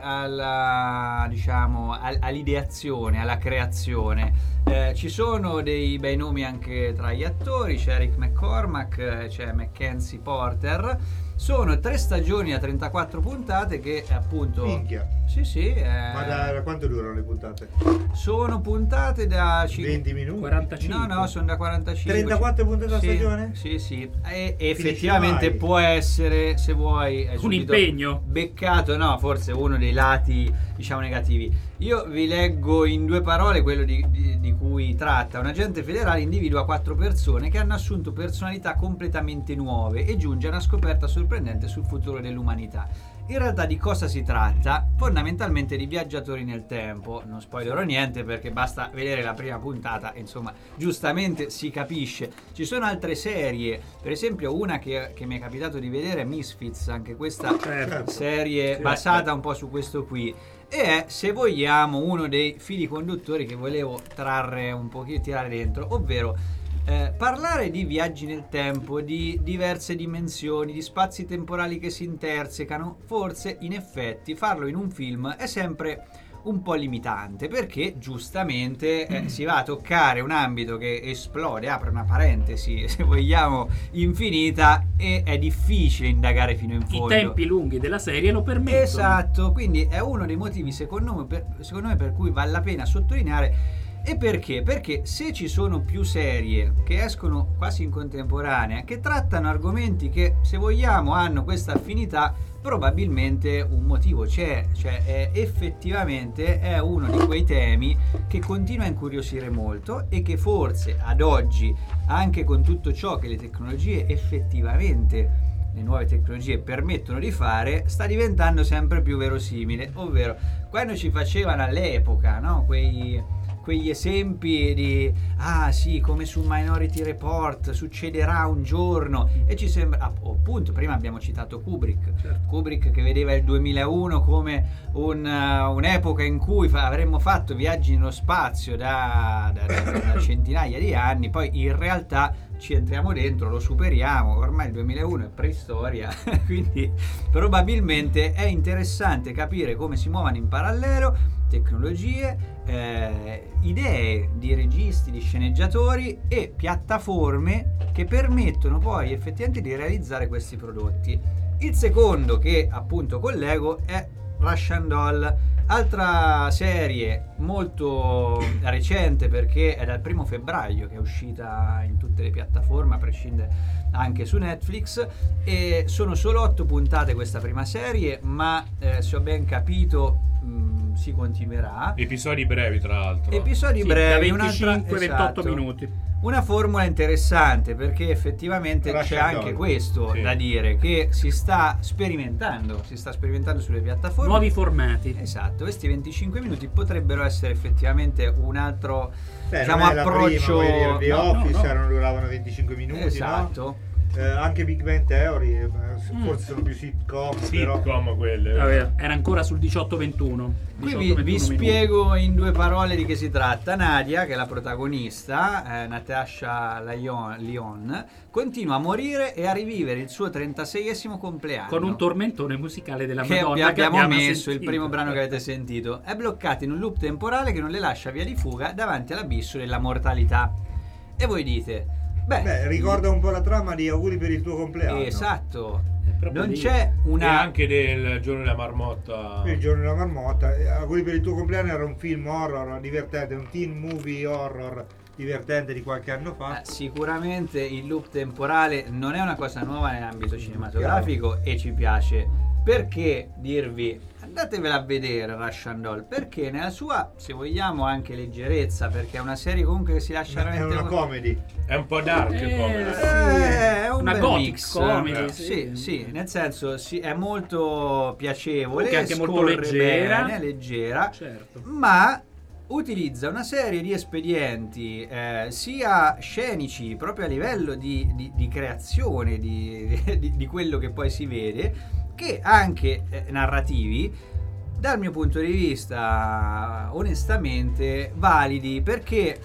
all'ideazione, alla creazione. Ci sono dei bei nomi anche tra gli attori, c'è Eric McCormack, c'è Mackenzie Porter. Sono 3 stagioni a 34 puntate che appunto... Minchia. Sì. Ma da quanto durano le puntate? Sono puntate da 20 minuti? 45? No, sono da 45. 34 puntate a stagione? Sì. E effettivamente può essere, se vuoi... Un impegno? Beccato, no, forse uno dei lati, diciamo, negativi. Io vi leggo in 2 parole quello di cui tratta. Un agente federale individua 4 persone che hanno assunto personalità completamente nuove e giunge a una scoperta sorprendente sul futuro dell'umanità. In realtà di cosa si tratta? Fondamentalmente di viaggiatori nel tempo. Non spoilerò niente perché basta vedere la prima puntata e insomma giustamente si capisce. Ci sono altre serie, per esempio una che mi è capitato di vedere è Misfits, anche questa serie basata un po' su questo qui. E è, se vogliamo, uno dei fili conduttori che volevo trarre un pochino, tirare dentro, ovvero parlare di viaggi nel tempo, di diverse dimensioni, di spazi temporali che si intersecano. Forse in effetti farlo in un film è sempre un po' limitante, perché giustamente si va a toccare un ambito che esplode, apre una parentesi se vogliamo infinita, e è difficile indagare fino in fondo. I tempi lunghi della serie lo permettono. Esatto, quindi è uno dei motivi secondo me per cui vale la pena sottolineare. E perché? Perché se ci sono più serie che escono quasi in contemporanea, che trattano argomenti che, se vogliamo, hanno questa affinità, probabilmente un motivo c'è. Cioè effettivamente è uno di quei temi che continua a incuriosire molto e che forse ad oggi, anche con tutto ciò che le tecnologie effettivamente, le nuove tecnologie permettono di fare, sta diventando sempre più verosimile. Ovvero, quando ci facevano all'epoca, no, quegli esempi di sì, come su Minority Report succederà un giorno, e ci sembra appunto, prima abbiamo citato Kubrick, certo. Kubrick che vedeva il 2001 come un'epoca in cui avremmo fatto viaggi nello spazio da centinaia di anni, poi in realtà ci entriamo dentro, lo superiamo, ormai il 2001 è preistoria, quindi probabilmente è interessante capire come si muovono in parallelo tecnologie, idee di registi, di sceneggiatori e piattaforme che permettono poi effettivamente di realizzare questi prodotti. Il secondo che appunto collego è Russian Doll, altra serie molto recente perché è dal 1 febbraio che è uscita in tutte le piattaforme, a prescindere anche su Netflix, e sono solo 8 puntate questa prima serie, ma se ho ben capito si continuerà. Episodi brevi, tra l'altro. Episodi brevi, da 25-28 minuti. Una formula interessante, perché effettivamente c'è anche questo da dire, che si sta sperimentando sulle piattaforme. Nuovi formati. Esatto, questi 25 minuti potrebbero essere effettivamente un altro approccio. The Office duravano 25 minuti, esatto. no? anche Big Bang Theory, forse sono più sitcom, però Sitcom quelle. Era ancora sul 18-21. Qui vi spiego in 2 parole di che si tratta. Nadia, che è la protagonista, Natasha Lyon, continua a morire e a rivivere il suo 36esimo compleanno. Con un tormentone musicale della che Madonna abbiamo messo, sentito. il primo brano che avete sentito. È bloccata in un loop temporale che non le lascia via di fuga davanti all'abisso della mortalità. E voi dite... Beh, ricorda un po' la trama di Auguri per il tuo compleanno. Esatto. Non lì. c'è E una... anche del Giorno della Marmotta. Il Giorno della Marmotta. Auguri per il tuo compleanno era un film horror divertente, un teen movie horror divertente di qualche anno fa. Sicuramente il loop temporale non è una cosa nuova nell'ambito cinematografico e ci piace. Perché dirvi andatevela a vedere Russian Doll? Perché nella sua, se vogliamo, anche leggerezza, perché è una serie comunque che si lascia È una comedy. È un po' dark comedy. È un una bel gothic mix. comedy, Sì, nel senso è molto piacevole, Che anche molto scorre leggera. bene, leggera, Certo. ma utilizza una serie di espedienti sia scenici, proprio a livello di creazione di quello che poi si vede, che anche narrativi, dal mio punto di vista onestamente validi, perché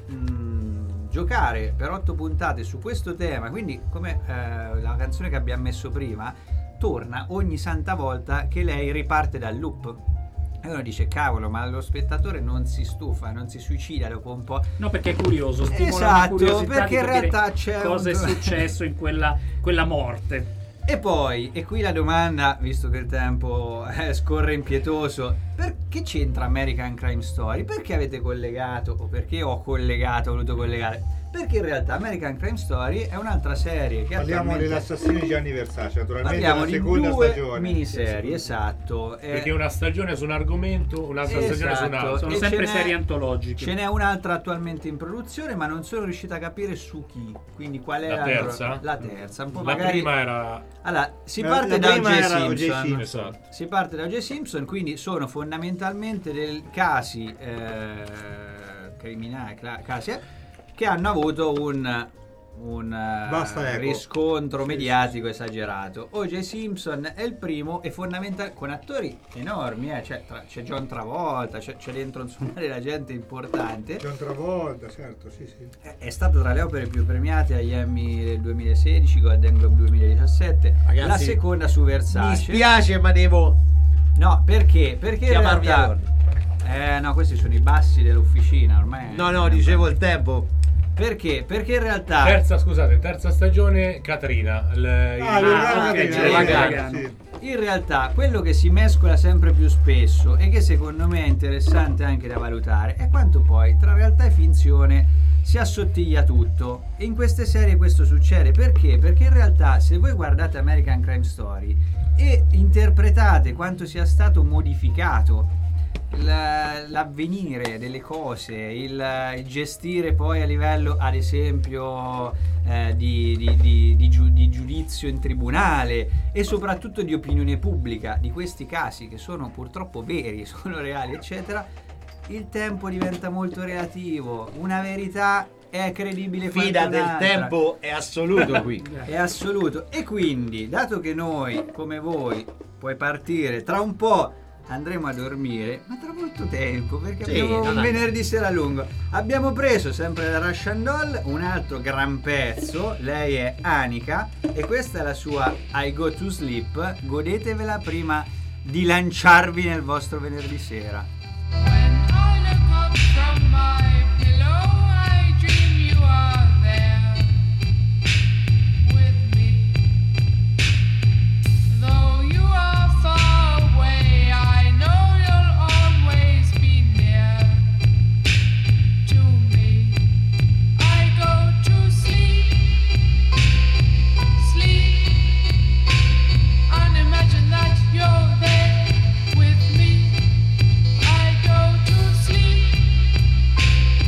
giocare per 8 puntate su questo tema, quindi come la canzone che abbiamo messo prima, torna ogni santa volta che lei riparte dal loop. E uno dice, cavolo, ma lo spettatore non si stufa, non si suicida dopo un po'. No, perché è curioso, stimola la Esatto, curiosità perché di in capire realtà c'è cosa è successo in quella morte. E poi, e qui la domanda, visto che il tempo scorre impietoso, perché c'entra American Crime Story? Perché avete collegato, o perché ho voluto collegare? Perché in realtà American Crime Story è un'altra serie che Parliamo dell'assassino di Gianni Versace, naturalmente parliamo la di seconda 2 stagione. miniserie, esatto. Perché una stagione su un argomento, un'altra stagione su un altro. Sono E sempre ce n'è- serie antologiche. Ce n'è un'altra attualmente in produzione, ma non sono riuscito a capire su chi. Quindi qual è La terza? La terza. Un po' La magari... prima era... Allora, si La parte da prima O.J. era O.J. Simpson. Simpson. Esatto. Si parte da O.J. Simpson, quindi sono fondamentalmente dei casi criminali, casi che hanno avuto un Basta, ecco. riscontro mediatico esagerato. O.J. Simpson è il primo e fondamentalmente con attori enormi, c'è John Travolta, c'è dentro insomma della gente importante. John Travolta, certo, sì. È stato tra le opere più premiate agli Emmy del 2016, Golden Globe 2017. Ragazzi, la seconda su Versace. Mi spiace, ma devo No, perché? Perché in chiamarvi realtà all'ordine. no, questi sono i bassi dell'officina, ormai. No, dicevo il tempo. Perché? Perché in realtà Terza stagione, Catrina. in realtà quello che si mescola sempre più spesso e che secondo me è interessante anche da valutare è quanto poi tra realtà e finzione si assottiglia tutto. E in queste serie questo succede perché? Perché in realtà se voi guardate American Crime Story e interpretate quanto sia stato modificato l'avvenire delle cose, il gestire poi a livello ad esempio di giudizio in tribunale e soprattutto di opinione pubblica di questi casi che sono purtroppo veri, sono reali eccetera, il tempo diventa molto relativo, una verità è credibile Fida del un'altra. tempo è assoluto qui. È assoluto. E quindi, dato che noi, come voi, puoi partire tra un po', andremo a dormire, ma tra molto tempo, perché Sì, abbiamo non un è- venerdì sera lungo. Abbiamo preso sempre da Russian Doll un altro gran pezzo. Lei è Anika e questa è la sua I Go to Sleep. Godetevela prima di lanciarvi nel vostro venerdì sera. With me, I go to sleep.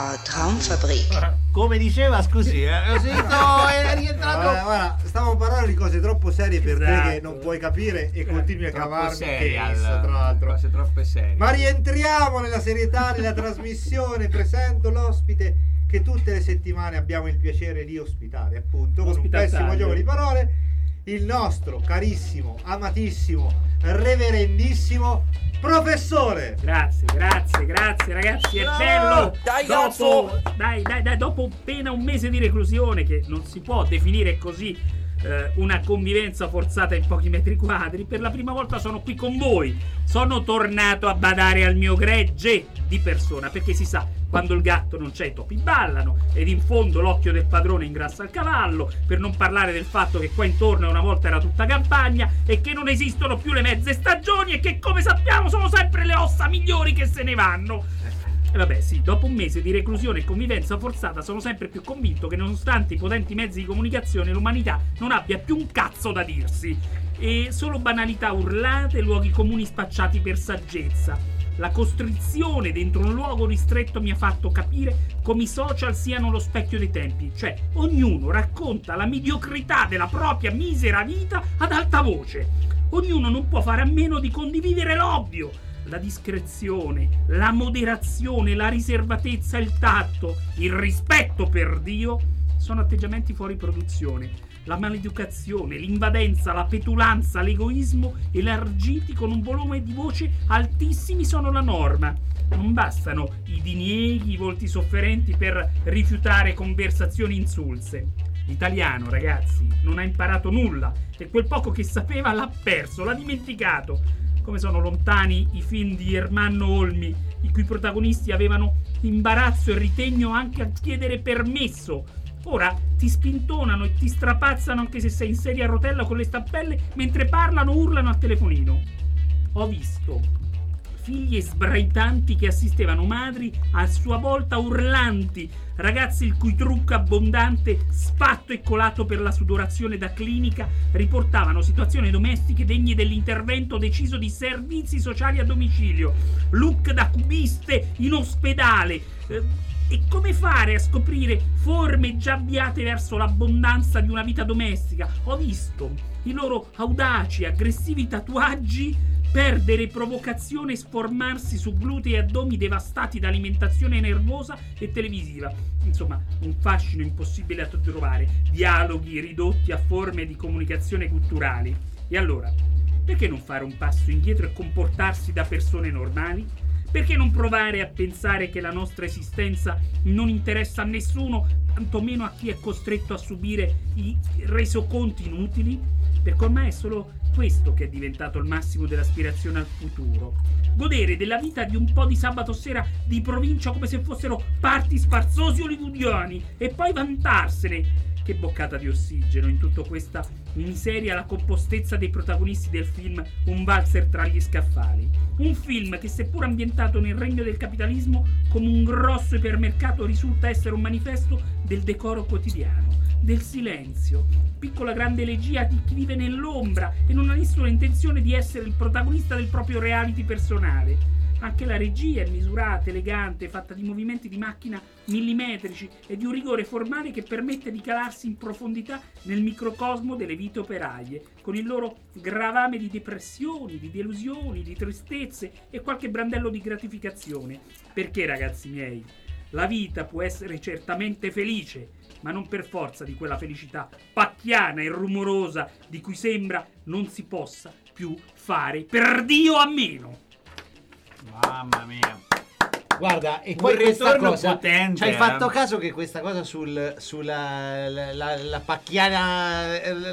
Bar Traumfabrik. Come diceva, scusi, ho sentito, è rientrato. Guarda, stavo parlando di cose troppo serie per te Esatto. che non puoi capire e continui a Troppo cavarmi serial, case, tra l'altro. cose troppo serie. Ma rientriamo nella serietà della trasmissione. Presento l'ospite che tutte le settimane abbiamo il piacere di ospitare, appunto, con un Ospitatario. pessimo gioco di parole, il nostro carissimo, amatissimo, reverendissimo professore. Grazie ragazzi, è bello. Dopo appena un mese di reclusione, che non si può definire così una convivenza forzata in pochi metri quadri, per la prima volta sono qui con voi. Sono tornato a badare al mio gregge di persona, perché si sa, quando il gatto non c'è i topi ballano, ed in fondo l'occhio del padrone ingrassa il cavallo, per non parlare del fatto che qua intorno una volta era tutta campagna e che non esistono più le mezze stagioni e che, come sappiamo, sono sempre le ossa migliori che se ne vanno. E vabbè, sì, dopo un mese di reclusione e convivenza forzata sono sempre più convinto che, nonostante i potenti mezzi di comunicazione, l'umanità non abbia più un cazzo da dirsi, e solo banalità urlate, luoghi comuni spacciati per saggezza. La costrizione dentro un luogo ristretto mi ha fatto capire come i social siano lo specchio dei tempi, cioè ognuno racconta la mediocrità della propria misera vita ad alta voce. Ognuno non può fare a meno di condividere l'ovvio. La discrezione, la moderazione, la riservatezza, il tatto, il rispetto per Dio sono atteggiamenti fuori produzione. La maleducazione, l'invadenza, la petulanza, l'egoismo elargiti con un volume di voce altissimi sono la norma. Non bastano i dinieghi, i volti sofferenti per rifiutare conversazioni insulse. L'italiano, ragazzi, non ha imparato nulla e quel poco che sapeva l'ha perso, l'ha dimenticato. Come sono lontani i film di Ermanno Olmi, i cui protagonisti avevano imbarazzo e ritegno anche a chiedere permesso. Ora ti spintonano e ti strapazzano anche se sei in sedia a rotella con le stampelle, mentre parlano o urlano al telefonino. Ho visto figlie sbraitanti che assistevano madri a sua volta urlanti, ragazzi il cui trucco abbondante, spatto e colato per la sudorazione da clinica riportavano situazioni domestiche degne dell'intervento deciso di servizi sociali a domicilio, look da cubiste in ospedale. E come fare a scoprire forme già avviate verso l'abbondanza di una vita domestica? Ho visto i loro audaci, aggressivi tatuaggi perdere provocazione e sformarsi su glutei e addomi devastati da alimentazione nervosa e televisiva. Insomma, un fascino impossibile da trovare, dialoghi ridotti a forme di comunicazione culturali. E allora, perché non fare un passo indietro e comportarsi da persone normali? Perché non provare a pensare che la nostra esistenza non interessa a nessuno, tantomeno a chi è costretto a subire i resoconti inutili? Perché ormai è solo questo che è diventato il massimo dell'aspirazione al futuro. Godere della vita di un po' di sabato sera di provincia come se fossero party sfarzosi hollywoodiani e poi vantarsene. Che boccata di ossigeno in tutta questa miseria la compostezza dei protagonisti del film Un valzer tra gli scaffali. Un film che, seppur ambientato nel regno del capitalismo come un grosso ipermercato, risulta essere un manifesto del decoro quotidiano, del silenzio, piccola grande elegia di chi vive nell'ombra e non ha nessuna intenzione di essere il protagonista del proprio reality personale. Anche la regia è misurata, elegante, fatta di movimenti di macchina millimetrici e di un rigore formale che permette di calarsi in profondità nel microcosmo delle vite operaie, con il loro gravame di depressioni, di delusioni, di tristezze e qualche brandello di gratificazione. Perché, ragazzi miei, la vita può essere certamente felice, ma non per forza di quella felicità pacchiana e rumorosa di cui sembra non si possa più fare per Dio a meno. Mamma mia. Guarda, e Un poi questa ritorno cosa potente, ci hai fatto caso che questa cosa sulla la pacchiana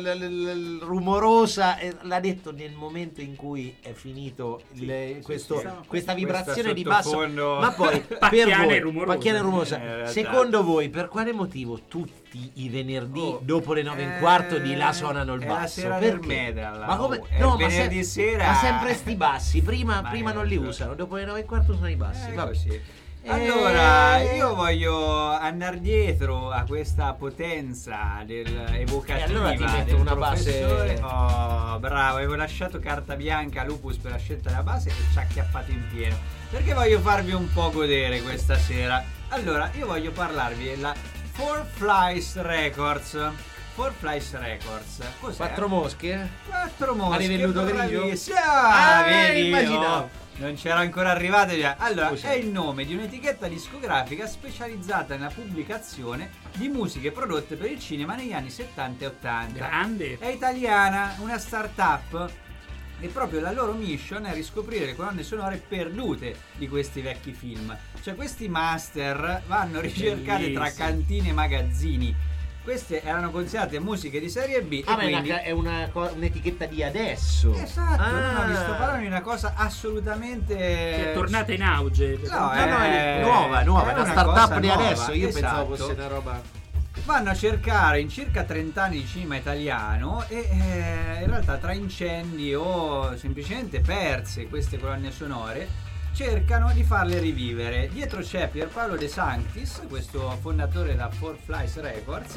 rumorosa l'ha detto nel momento in cui è finito questa vibrazione di basso, ma poi Pacchiana per e voi rumorosa. pacchiana e rumorosa, secondo voi per quale motivo tutti i venerdì dopo le 9:15 di là suonano il è basso? la sera del Perché? metal, Ma come? è No, il venerdì sera. ma sempre sti bassi, prima Ma non li certo. usano, dopo le 9:15 sono i bassi. Vabbè. Sì. Allora, io voglio andare dietro a questa potenza evocativa allora ti metto del una professore. base. Oh, bravo, avevo lasciato carta bianca a Lupus per la scelta della base e ci ha acchiappato in pieno. Perché voglio farvi un po' godere questa sera. Allora, io voglio parlarvi della Four Flies Records. Four Flies Records. Cos'è? 4 mosche? 4 mosche. Hai velluto grigio? Bravissima. Vedi, immaginavo. non c'era ancora arrivato già. Allora, Scusa. è il nome di un'etichetta discografica specializzata nella pubblicazione di musiche prodotte per il cinema negli anni 70 e 80. Grande. È italiana, una start-up. E proprio la loro mission è riscoprire le colonne sonore perdute di questi vecchi film. Cioè questi master vanno ricercate tra Bellissimo. cantine e magazzini. Queste erano considerate musiche di serie B. Ah, e ma quindi... è un'etichetta di adesso. Esatto, Ah. no, vi sto parlando di una cosa assolutamente... Che è tornata in auge. No, è nuova, è una una startup cosa di nuova, adesso. Io esatto. pensavo fosse una roba. Vanno a cercare in circa 30 anni di cinema italiano e in realtà tra incendi o semplicemente perse queste colonne sonore cercano di farle rivivere. Dietro c'è Pierpaolo De Sanctis, questo fondatore della Four Flies Records,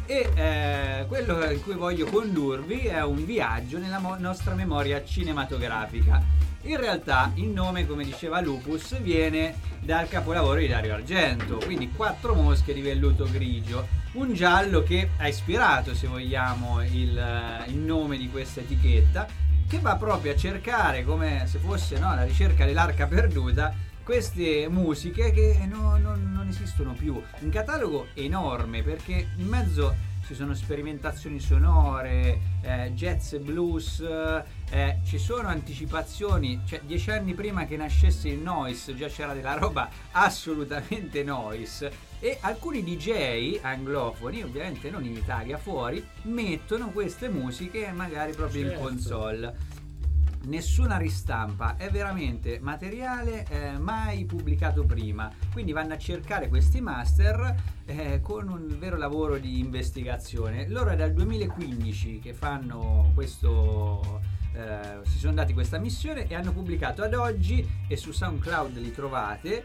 e quello in cui voglio condurvi è un viaggio nella nostra memoria cinematografica. In realtà il nome, come diceva Lupus, viene dal capolavoro di Dario Argento, quindi 4 mosche di velluto grigio, un giallo che ha ispirato, se vogliamo, il nome di questa etichetta, che va proprio a cercare, come se fosse la ricerca dell'arca perduta, queste musiche che non esistono più. Un catalogo enorme, perché in mezzo ci sono sperimentazioni sonore, jazz e blues, ci sono anticipazioni, cioè 10 anni prima che nascesse il noise già c'era della roba assolutamente noise, e alcuni DJ anglofoni, ovviamente non in Italia, fuori, mettono queste musiche magari proprio in console. Nessuna ristampa, è veramente materiale mai pubblicato prima, quindi vanno a cercare questi master con un vero lavoro di investigazione. Loro è dal 2015 che fanno questo, si sono dati questa missione e hanno pubblicato ad oggi, e su SoundCloud li trovate,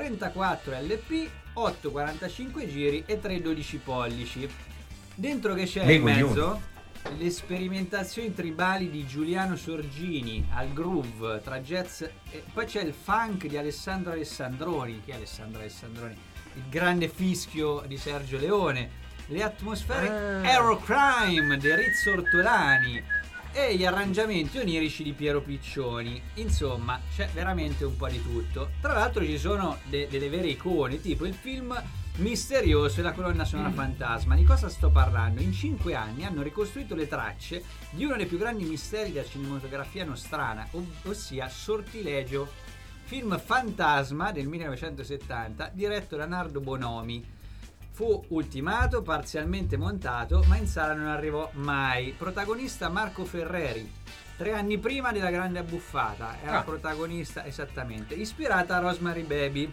34 LP, 8 45 giri e 3 12 pollici. Dentro che c'è in mezzo le sperimentazioni tribali di Giuliano Sorgini al groove tra jazz e poi c'è il funk di Alessandro Alessandroni. Chi è Alessandro Alessandroni? Il grande fischio di Sergio Leone, le atmosfere Aerocrime di Rizzo Ortolani e gli arrangiamenti onirici di Piero Piccioni. Insomma, c'è veramente un po' di tutto. Tra l'altro ci sono delle vere icone, tipo il film misterioso e la colonna sonora fantasma. Di cosa sto parlando? In 5 anni hanno ricostruito le tracce di uno dei più grandi misteri della cinematografia nostrana, ossia Sortilegio, film fantasma del 1970 diretto da Nardo Bonomi. Fu ultimato, parzialmente montato, ma in sala non arrivò mai. Protagonista Marco Ferreri, 3 anni prima della Grande Abbuffata, era protagonista, esattamente, ispirata a Rosemary Baby.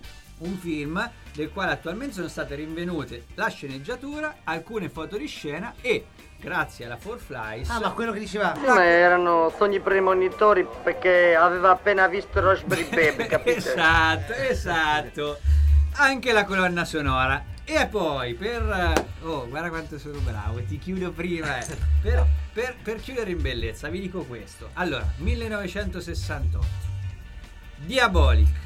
Un film del quale attualmente sono state rinvenute la sceneggiatura, alcune foto di scena e, grazie alla Four Flies... Ah, ma quello che diceva... Ma erano sogni premonitori perché aveva appena visto Rosemary Baby, capite? Esatto. Anche la colonna sonora. E poi per... Oh, guarda quanto sono bravo, ti chiudo prima. Per chiudere in bellezza vi dico questo. Allora, 1968. Diabolic.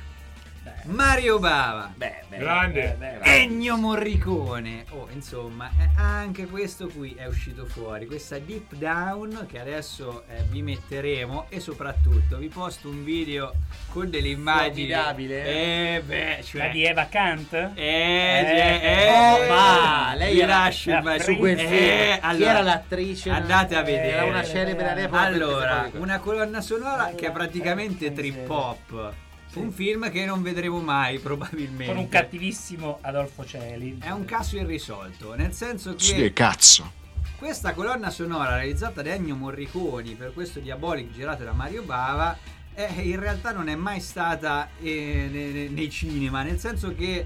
Mario Bava, grande. Ennio Morricone. Insomma, anche questo qui è uscito fuori, questa Deep Down che adesso vi metteremo, e soprattutto vi posto un video con delle immagini Cioè la di Eva Kant? Ma lei vi lascio su quel film. allora, chi era l'attrice? andate a vedere, era una celebre all'epoca. allora, una colonna sonora che è praticamente trip hop. Un film che non vedremo mai probabilmente, Con un cattivissimo Adolfo Celi. È un caso irrisolto, nel senso che Che cazzo. questa colonna sonora realizzata da Ennio Morricone per questo Diabolic girato da Mario Bava in realtà non è mai stata nei cinema, nel senso che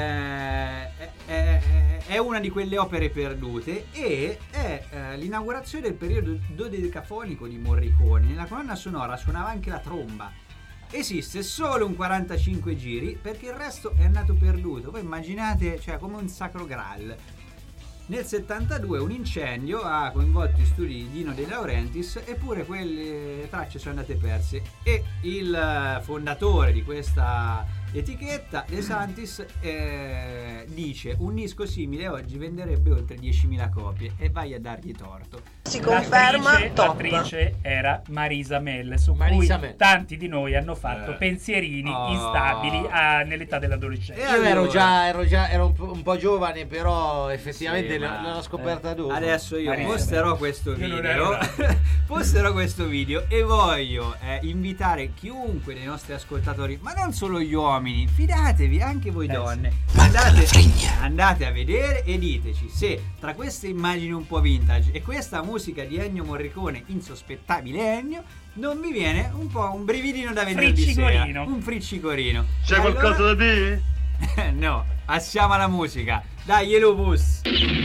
è una di quelle opere perdute e è l'inaugurazione del periodo dodecafonico di Morricone. Nella colonna sonora suonava anche la tromba. esiste solo un 45 giri perché il resto è andato perduto. Voi immaginate, cioè, come un sacro graal. Nel 72 un incendio ha coinvolto gli studi di Dino De Laurentiis, eppure quelle tracce sono andate perse, e il fondatore di questa etichetta, De Santis, dice: un disco simile oggi venderebbe oltre 10.000 copie, e vai a dargli torto. Si conferma top. L'attrice era Marisa Mell, su Marisa cui Mell. tanti di noi hanno fatto pensierini instabili nell'età dell'adolescenza. Io ero un po' giovane, però effettivamente l'ho scoperta dopo. Adesso io Marisa posterò Mell. questo Io non video ero posterò questo video e voglio invitare chiunque dei nostri ascoltatori, ma non solo gli uomini, fidatevi anche voi donne, andate a vedere e diteci se tra queste immagini un po' vintage e questa musica di Ennio Morricone, insospettabile Ennio, non vi viene un po' un brividino da venerdì sera, un friccicorino. C'è qualcosa da dire? No, passiamo alla musica. Dai, Elobus.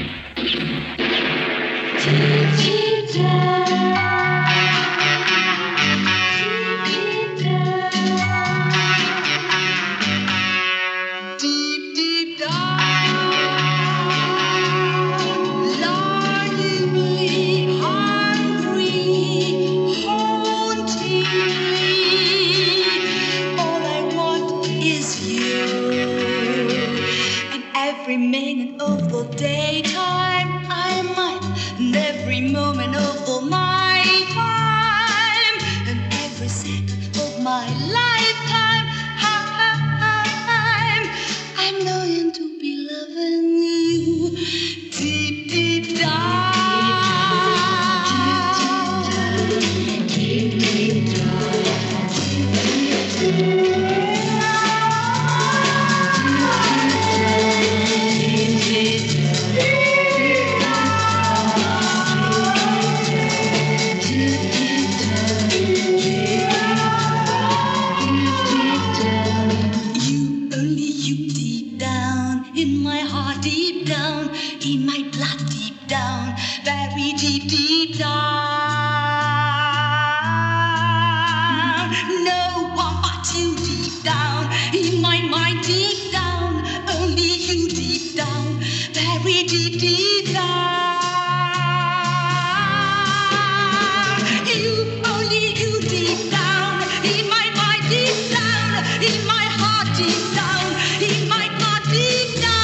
Every minute of the daytime I'm mine, and every moment of the night time, and every second of my lifetime I'm knowing to be loving you deep, deep down. Deep, deep down. In my blood deep down, very deep, deep down. No one but you deep down, in my mind deep down, only you deep down, very deep, deep down. You, only you deep down, in my mind deep down, in my heart deep down, in my blood deep down.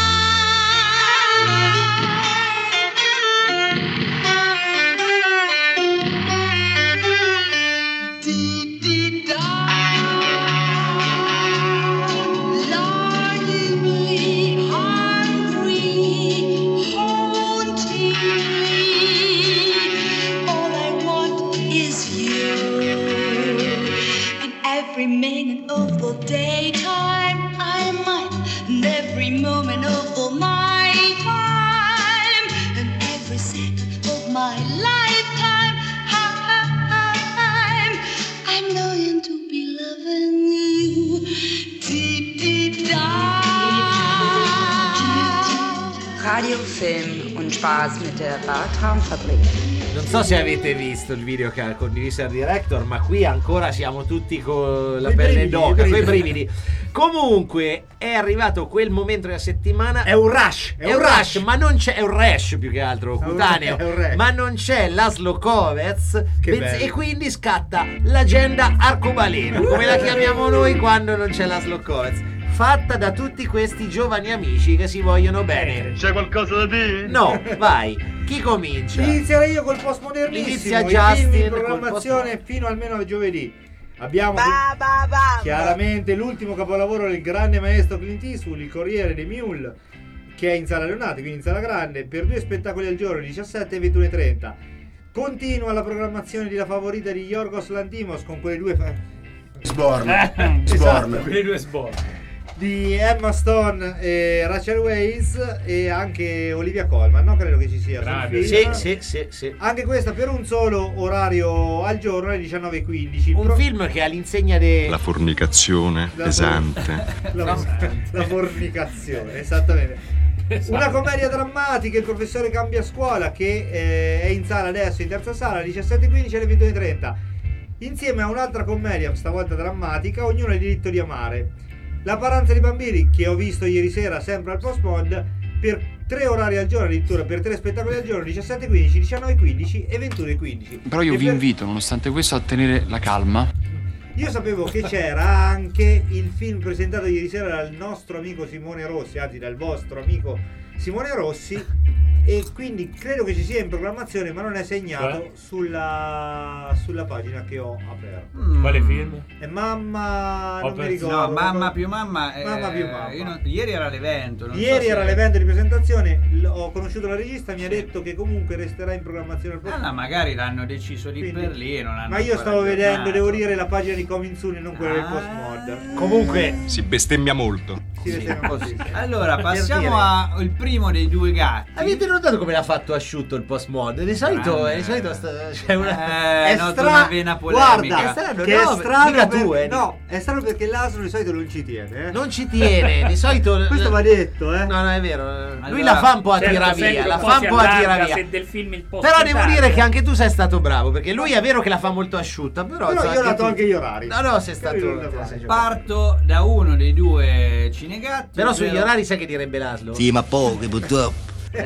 Every minute of the daytime I'm mine, and every moment of the night time, and every second of my lifetime I'm knowing to be loving you deep, deep down. Radio, Film und Spaß mit der Bartraumfabrik. Non so se avete visto il video che ha condiviso il director, ma qui ancora siamo tutti con la pelle d'oca, coi brividi. Comunque è arrivato quel momento della settimana. È un rush, ma non c'è, è un rash più che altro cutaneo, ma non c'è Laszlo Kovacs e quindi scatta l'agenda arcobaleno, come la chiamiamo noi quando non c'è Laszlo Kovacs, fatta da tutti questi giovani amici che si vogliono bene. C'è qualcosa da dire? No, vai. Chi comincia? Inizierei io col postmodernissimo. Inizia Justin in programmazione fino almeno a giovedì. Abbiamo chiaramente l'ultimo capolavoro del grande maestro Clint Eastwood, Il Corriere dei Mule, che è in sala Leonardo, quindi in sala grande, per 2 spettacoli al giorno, 17 e 21:30. Continua la programmazione di La Favorita di Yorgos Lanthimos con quelle due quelle due Sborn di Emma Stone e Rachel Weisz, e anche Olivia Colman, no? Credo che ci sia sul film. Sì. Anche questa per un solo orario al giorno alle 19:15. Un film che all'insegna la fornicazione pesante. La fornicazione, esattamente. Una commedia drammatica, Il professore cambia scuola, che è in sala adesso, in terza sala, alle 17:15 alle 22:30. insieme a un'altra commedia, stavolta drammatica, Ognuno ha il diritto di amare. La paranza dei bambini, che ho visto ieri sera sempre al Postmod, per 3 orari al giorno, addirittura per 3 spettacoli al giorno, 17:15, 19:15 e 21:15. Però io vi invito, nonostante questo, a tenere la calma. Io sapevo che c'era anche il film presentato ieri sera dal nostro amico Simone Rossi, anzi dal vostro amico Simone Rossi, e quindi credo che ci sia in programmazione, ma non è segnato sulla pagina che ho aperto. Quale film? È Mamma, non mi ricordo. No, Mamma più Mamma. Mamma più Mamma. Ieri era l'evento. Ieri era l'evento di presentazione, ho conosciuto la regista, mi ha detto che comunque resterà in programmazione al prossimo. Magari l'hanno deciso lì Quindi, per lì e non hanno ma io stavo ancora vedendo, aggiornato. devo dire, la pagina di Coming Soon e non quella del Postmod. Comunque si bestemmia molto. Allora passiamo al primo dei due gatti. Avete notato come l'ha fatto asciutto il Postmod? Di solito c'è una è una vena polemica. Guarda, che è strano, no, è strano perché l'asino di solito non ci tiene. Non ci tiene, di solito questo va detto, No, è vero. Allora, lui la fa un po' a tira via, la fa un po' a tira via. Se del film il posto Però devo dire che anche tu sei stato bravo, perché lui è vero che la fa molto asciutta, però io ho dato anche gli orari. No, sei stato. Parto da uno dei due cinegatti. Però sugli orari sai che direbbe Laszlo? Sì, ma pochi purtroppo.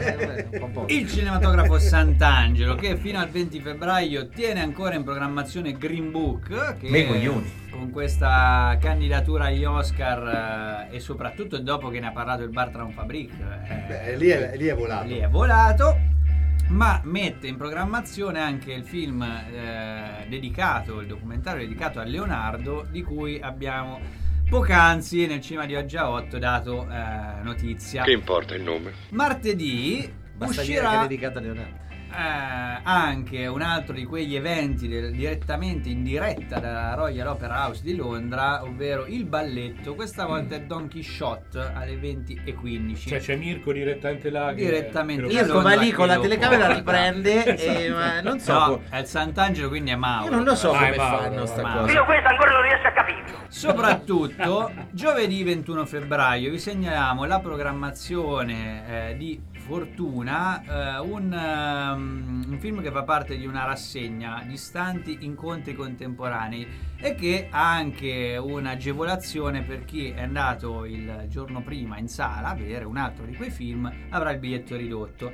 Il cinematografo Sant'Angelo, che fino al 20 febbraio tiene ancora in programmazione Green Book, che con questa candidatura agli Oscar e soprattutto dopo che ne ha parlato il Bartram Fabric, lì è volato. Lì è volato. Ma mette in programmazione anche il film dedicato, il documentario dedicato a Leonardo, di cui abbiamo poc'anzi nel cinema di oggi a 8 dato notizia. Che importa il nome? Martedì Basta uscirà dire che è dedicato a Leonardo. anche un altro di quegli eventi direttamente in diretta dalla Royal Opera House di Londra, ovvero il balletto. Questa volta è Don Quixote alle 20:15. Cioè c'è Mirko direttamente là. Direttamente Mirko va lì con la telecamera, porta. riprende e ma non so. No, è il Sant'Angelo, quindi è Mauro. Io non lo so come Mauro, fanno sta Mauro. cosa. Io questo ancora non riesco a capire. Soprattutto giovedì 21 febbraio vi segnaliamo la programmazione di Fortuna, un film che fa parte di una rassegna di Istanti Incontri Contemporanei e che ha anche un'agevolazione per chi è andato il giorno prima in sala a vedere un altro di quei film, avrà il biglietto ridotto.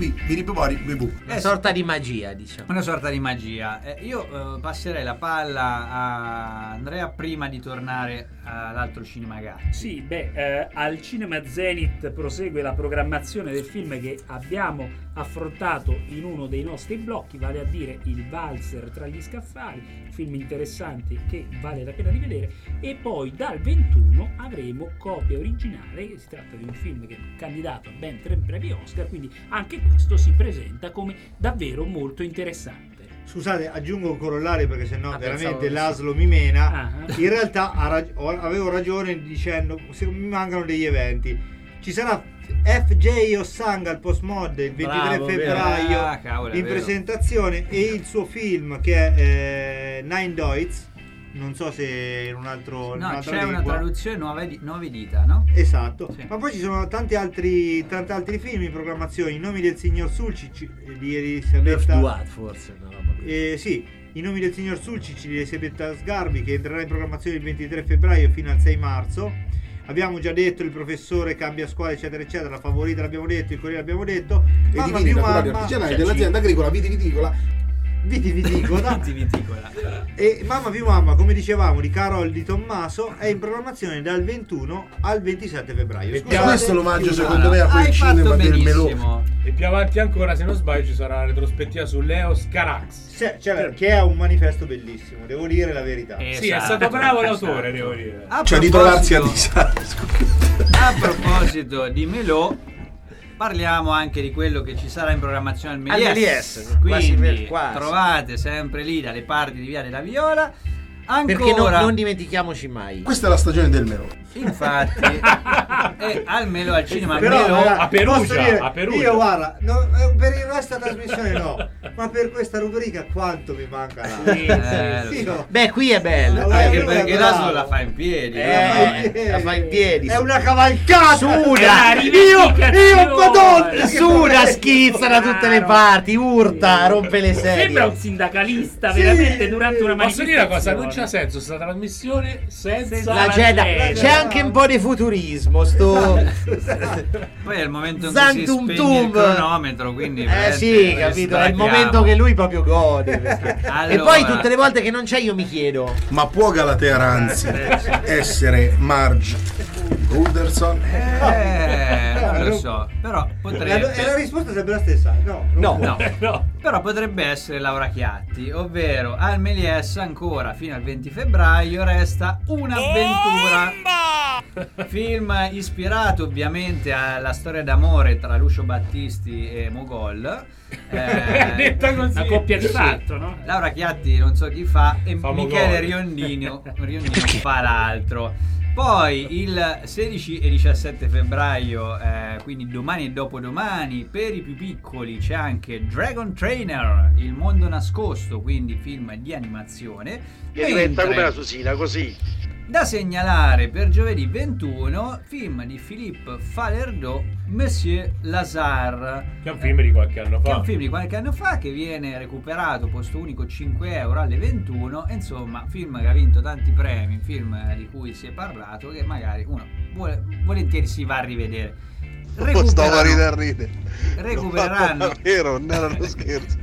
Una sorta di magia, diciamo. Una sorta di magia. Io passerei la palla a Andrea prima di tornare all'altro Cinema Gatti. Sì, al Cinema Zenith prosegue la programmazione del film che abbiamo affrontato in uno dei nostri blocchi, vale a dire Il valzer tra gli scaffali, film interessanti che vale la pena di vedere, e poi dal 21 avremo Copia Originale, si tratta di un film che è candidato a ben 3 premi Oscar, quindi anche questo si presenta come davvero molto interessante. Scusate, aggiungo un corollario perché sennò veramente Laszlo mi mena. In realtà avevo ragione dicendo che mi mancano degli eventi. Ci sarà FJ Ossanga al Postmod il 23 febbraio in presentazione, e il suo film che è Nine Deutz, non so se in un altro c'è una traduzione nuove dita, no? Esatto, sì. Ma poi ci sono tanti altri film in programmazione. I nomi del signor Sulcic di Elisabetta, forse una roba sì, I nomi del signor Sulcic di Elisabetta Sgarbi, che entrerà in programmazione il 23 febbraio fino al 6 marzo. Abbiamo già detto Il professore cambia scuola, eccetera eccetera. La Favorita l'abbiamo detto, Il Corriere l'abbiamo detto. E i vini naturali artigianali dell'azienda agricola vitiviticola. E Mamma più Mamma, come dicevamo, di Carol Di Tommaso, è in programmazione dal 21 al 27 febbraio. E questo l'omaggio secondo me a quel cinema del Melò. E più avanti ancora, se non sbaglio, ci sarà la retrospettiva su Leos Carax, che è un manifesto bellissimo, devo dire la verità. Sì, è stato bravo l'autore, devo dire. Cioè di trovarsi a Lisa. A proposito di Melò, parliamo anche di quello che ci sarà in programmazione al Méliès. Quindi trovate sempre lì dalle parti di Via della Viola. Ancora, perché non dimentichiamoci mai, questa è la stagione del Melò. Infatti, al Melo al cinema Però, Melo ragazzi, a Perugia, posso dire, a Perugia. Io guarda, per il resto della trasmissione no, ma per questa rubrica quanto mi manca là. Beh, qui è bello. Anche perché l'Aslo la fa in piedi. La fa in piedi. È una cavalcata. Suda. Io madonna. Suda, schizza da tutte le parti, urta, rompe le sedie. Sembra un sindacalista veramente durante una Posso dire una cosa, manifestazione. non c'ha senso sta trasmissione senza La Jedi. C'è anche un po' di futurismo, sto. Poi è il momento in cui si Sanctum spegne Tum. il cronometro, quindi Sì, capito, è il momento che lui proprio gode. Allora. E poi tutte le volte che non c'è io mi chiedo: Ma può Galatea Ranzi essere Marge Gunderson? Non lo so, però potrebbe. E la risposta sarebbe la stessa. No. Però potrebbe essere Laura Chiatti, ovvero al Méliès ancora fino al 20 febbraio resta Un'avventura. Film ispirato ovviamente alla storia d'amore tra Lucio Battisti e Mogol. Detta così. Una coppia di fatto, no? Laura Chiatti non so chi fa e Fa Michele Mogol. Riondino fa l'altro. Poi il 16 e 17 febbraio, quindi domani e dopodomani, per i più piccoli c'è anche Dragon Trainer, il mondo nascosto, quindi film di animazione. Che diventa come la Mentre Susina, così. da segnalare per giovedì 21, film di Philippe Falardeau, Monsieur Lazare. Che è un film di qualche anno Che è fa. un film di qualche anno fa che viene recuperato, posto unico 5 euro alle 21. E insomma, film che ha vinto tanti premi, film di cui si è parlato, che magari uno volentieri si va a rivedere. Stavo a ridere. Recupereranno. Vero, non era uno scherzo.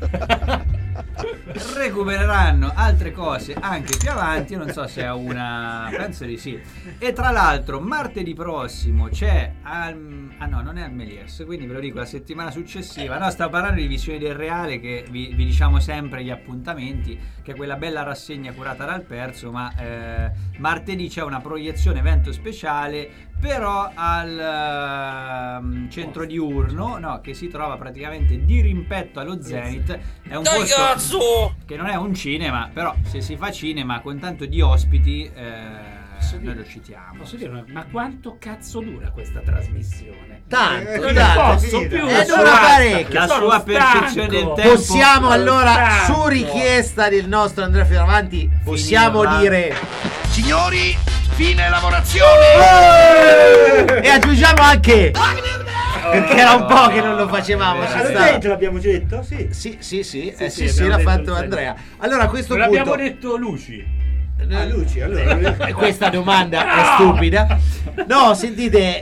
Recupereranno altre cose anche più avanti, non so se è una, penso di sì. E tra l'altro martedì prossimo c'è non è al Méliès, quindi ve lo dico la settimana successiva. No, stavo parlando di Visioni del Reale, che vi diciamo sempre gli appuntamenti, che è quella bella rassegna curata dal Perso, ma martedì c'è una proiezione evento speciale, però al centro diurno, no, che si trova praticamente di rimpetto allo Zenith. È un posto che non è un cinema, però se si fa cinema con tanto di ospiti, noi lo citiamo. Posso dire, ma quanto cazzo dura questa trasmissione? Tanto, non tanto. posso più. Dura parecchio. La sua percezione del tempo. Possiamo allora, stanco. su richiesta del nostro Andrea Fioravanti, possiamo Finirla. dire: Signori, fine lavorazione. e aggiungiamo anche, perché era un po' che non lo facevamo. Ci sta. L'abbiamo detto? Sì. Sì, abbiamo l'ha detto fatto il Andrea. Allora a questo Non punto abbiamo detto Luci. Luci, allora. questa domanda è stupida. No, sentite,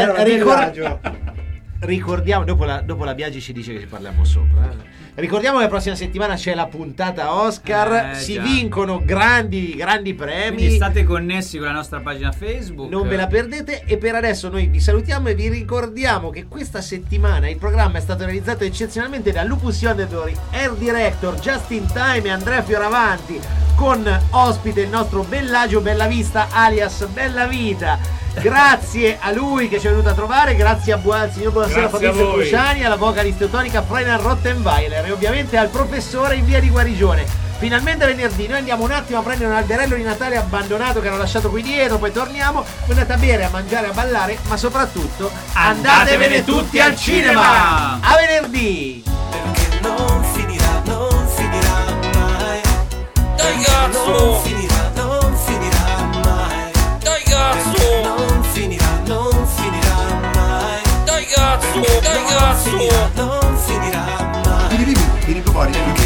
ricordiamo, dopo la Biagi ci dice che ci parliamo sopra. Ricordiamo che la prossima settimana c'è la puntata Oscar, si già. vincono grandi premi. Quindi state connessi con la nostra pagina Facebook. Non ve la perdete. E per adesso noi vi salutiamo e vi ricordiamo che questa settimana il programma è stato realizzato eccezionalmente da Lupus Iondedori, Air Director Justin Time e Andrea Fioravanti, con ospite il nostro Bellagio Bellavista alias Bella Vita. Grazie a lui che ci è venuto a trovare, grazie al signor Buonasera Grazie a Fabrizio voi. Cruciani, alla vocalist teutonica Freiner Rottenweiler e ovviamente al professore in via di guarigione. Finalmente venerdì noi andiamo un attimo a prendere un alberello di Natale abbandonato che hanno lasciato qui dietro, poi torniamo, voi andate a bere, a mangiare, a ballare, ma soprattutto andatevene tutti al cinema. A venerdì. Perché non finirà mai. Dai cazzo! Non finirà mai. Dai cazzo! Non finirà mai. Dai cazzo! Non finirà mai. Vieni, vieni, vieni,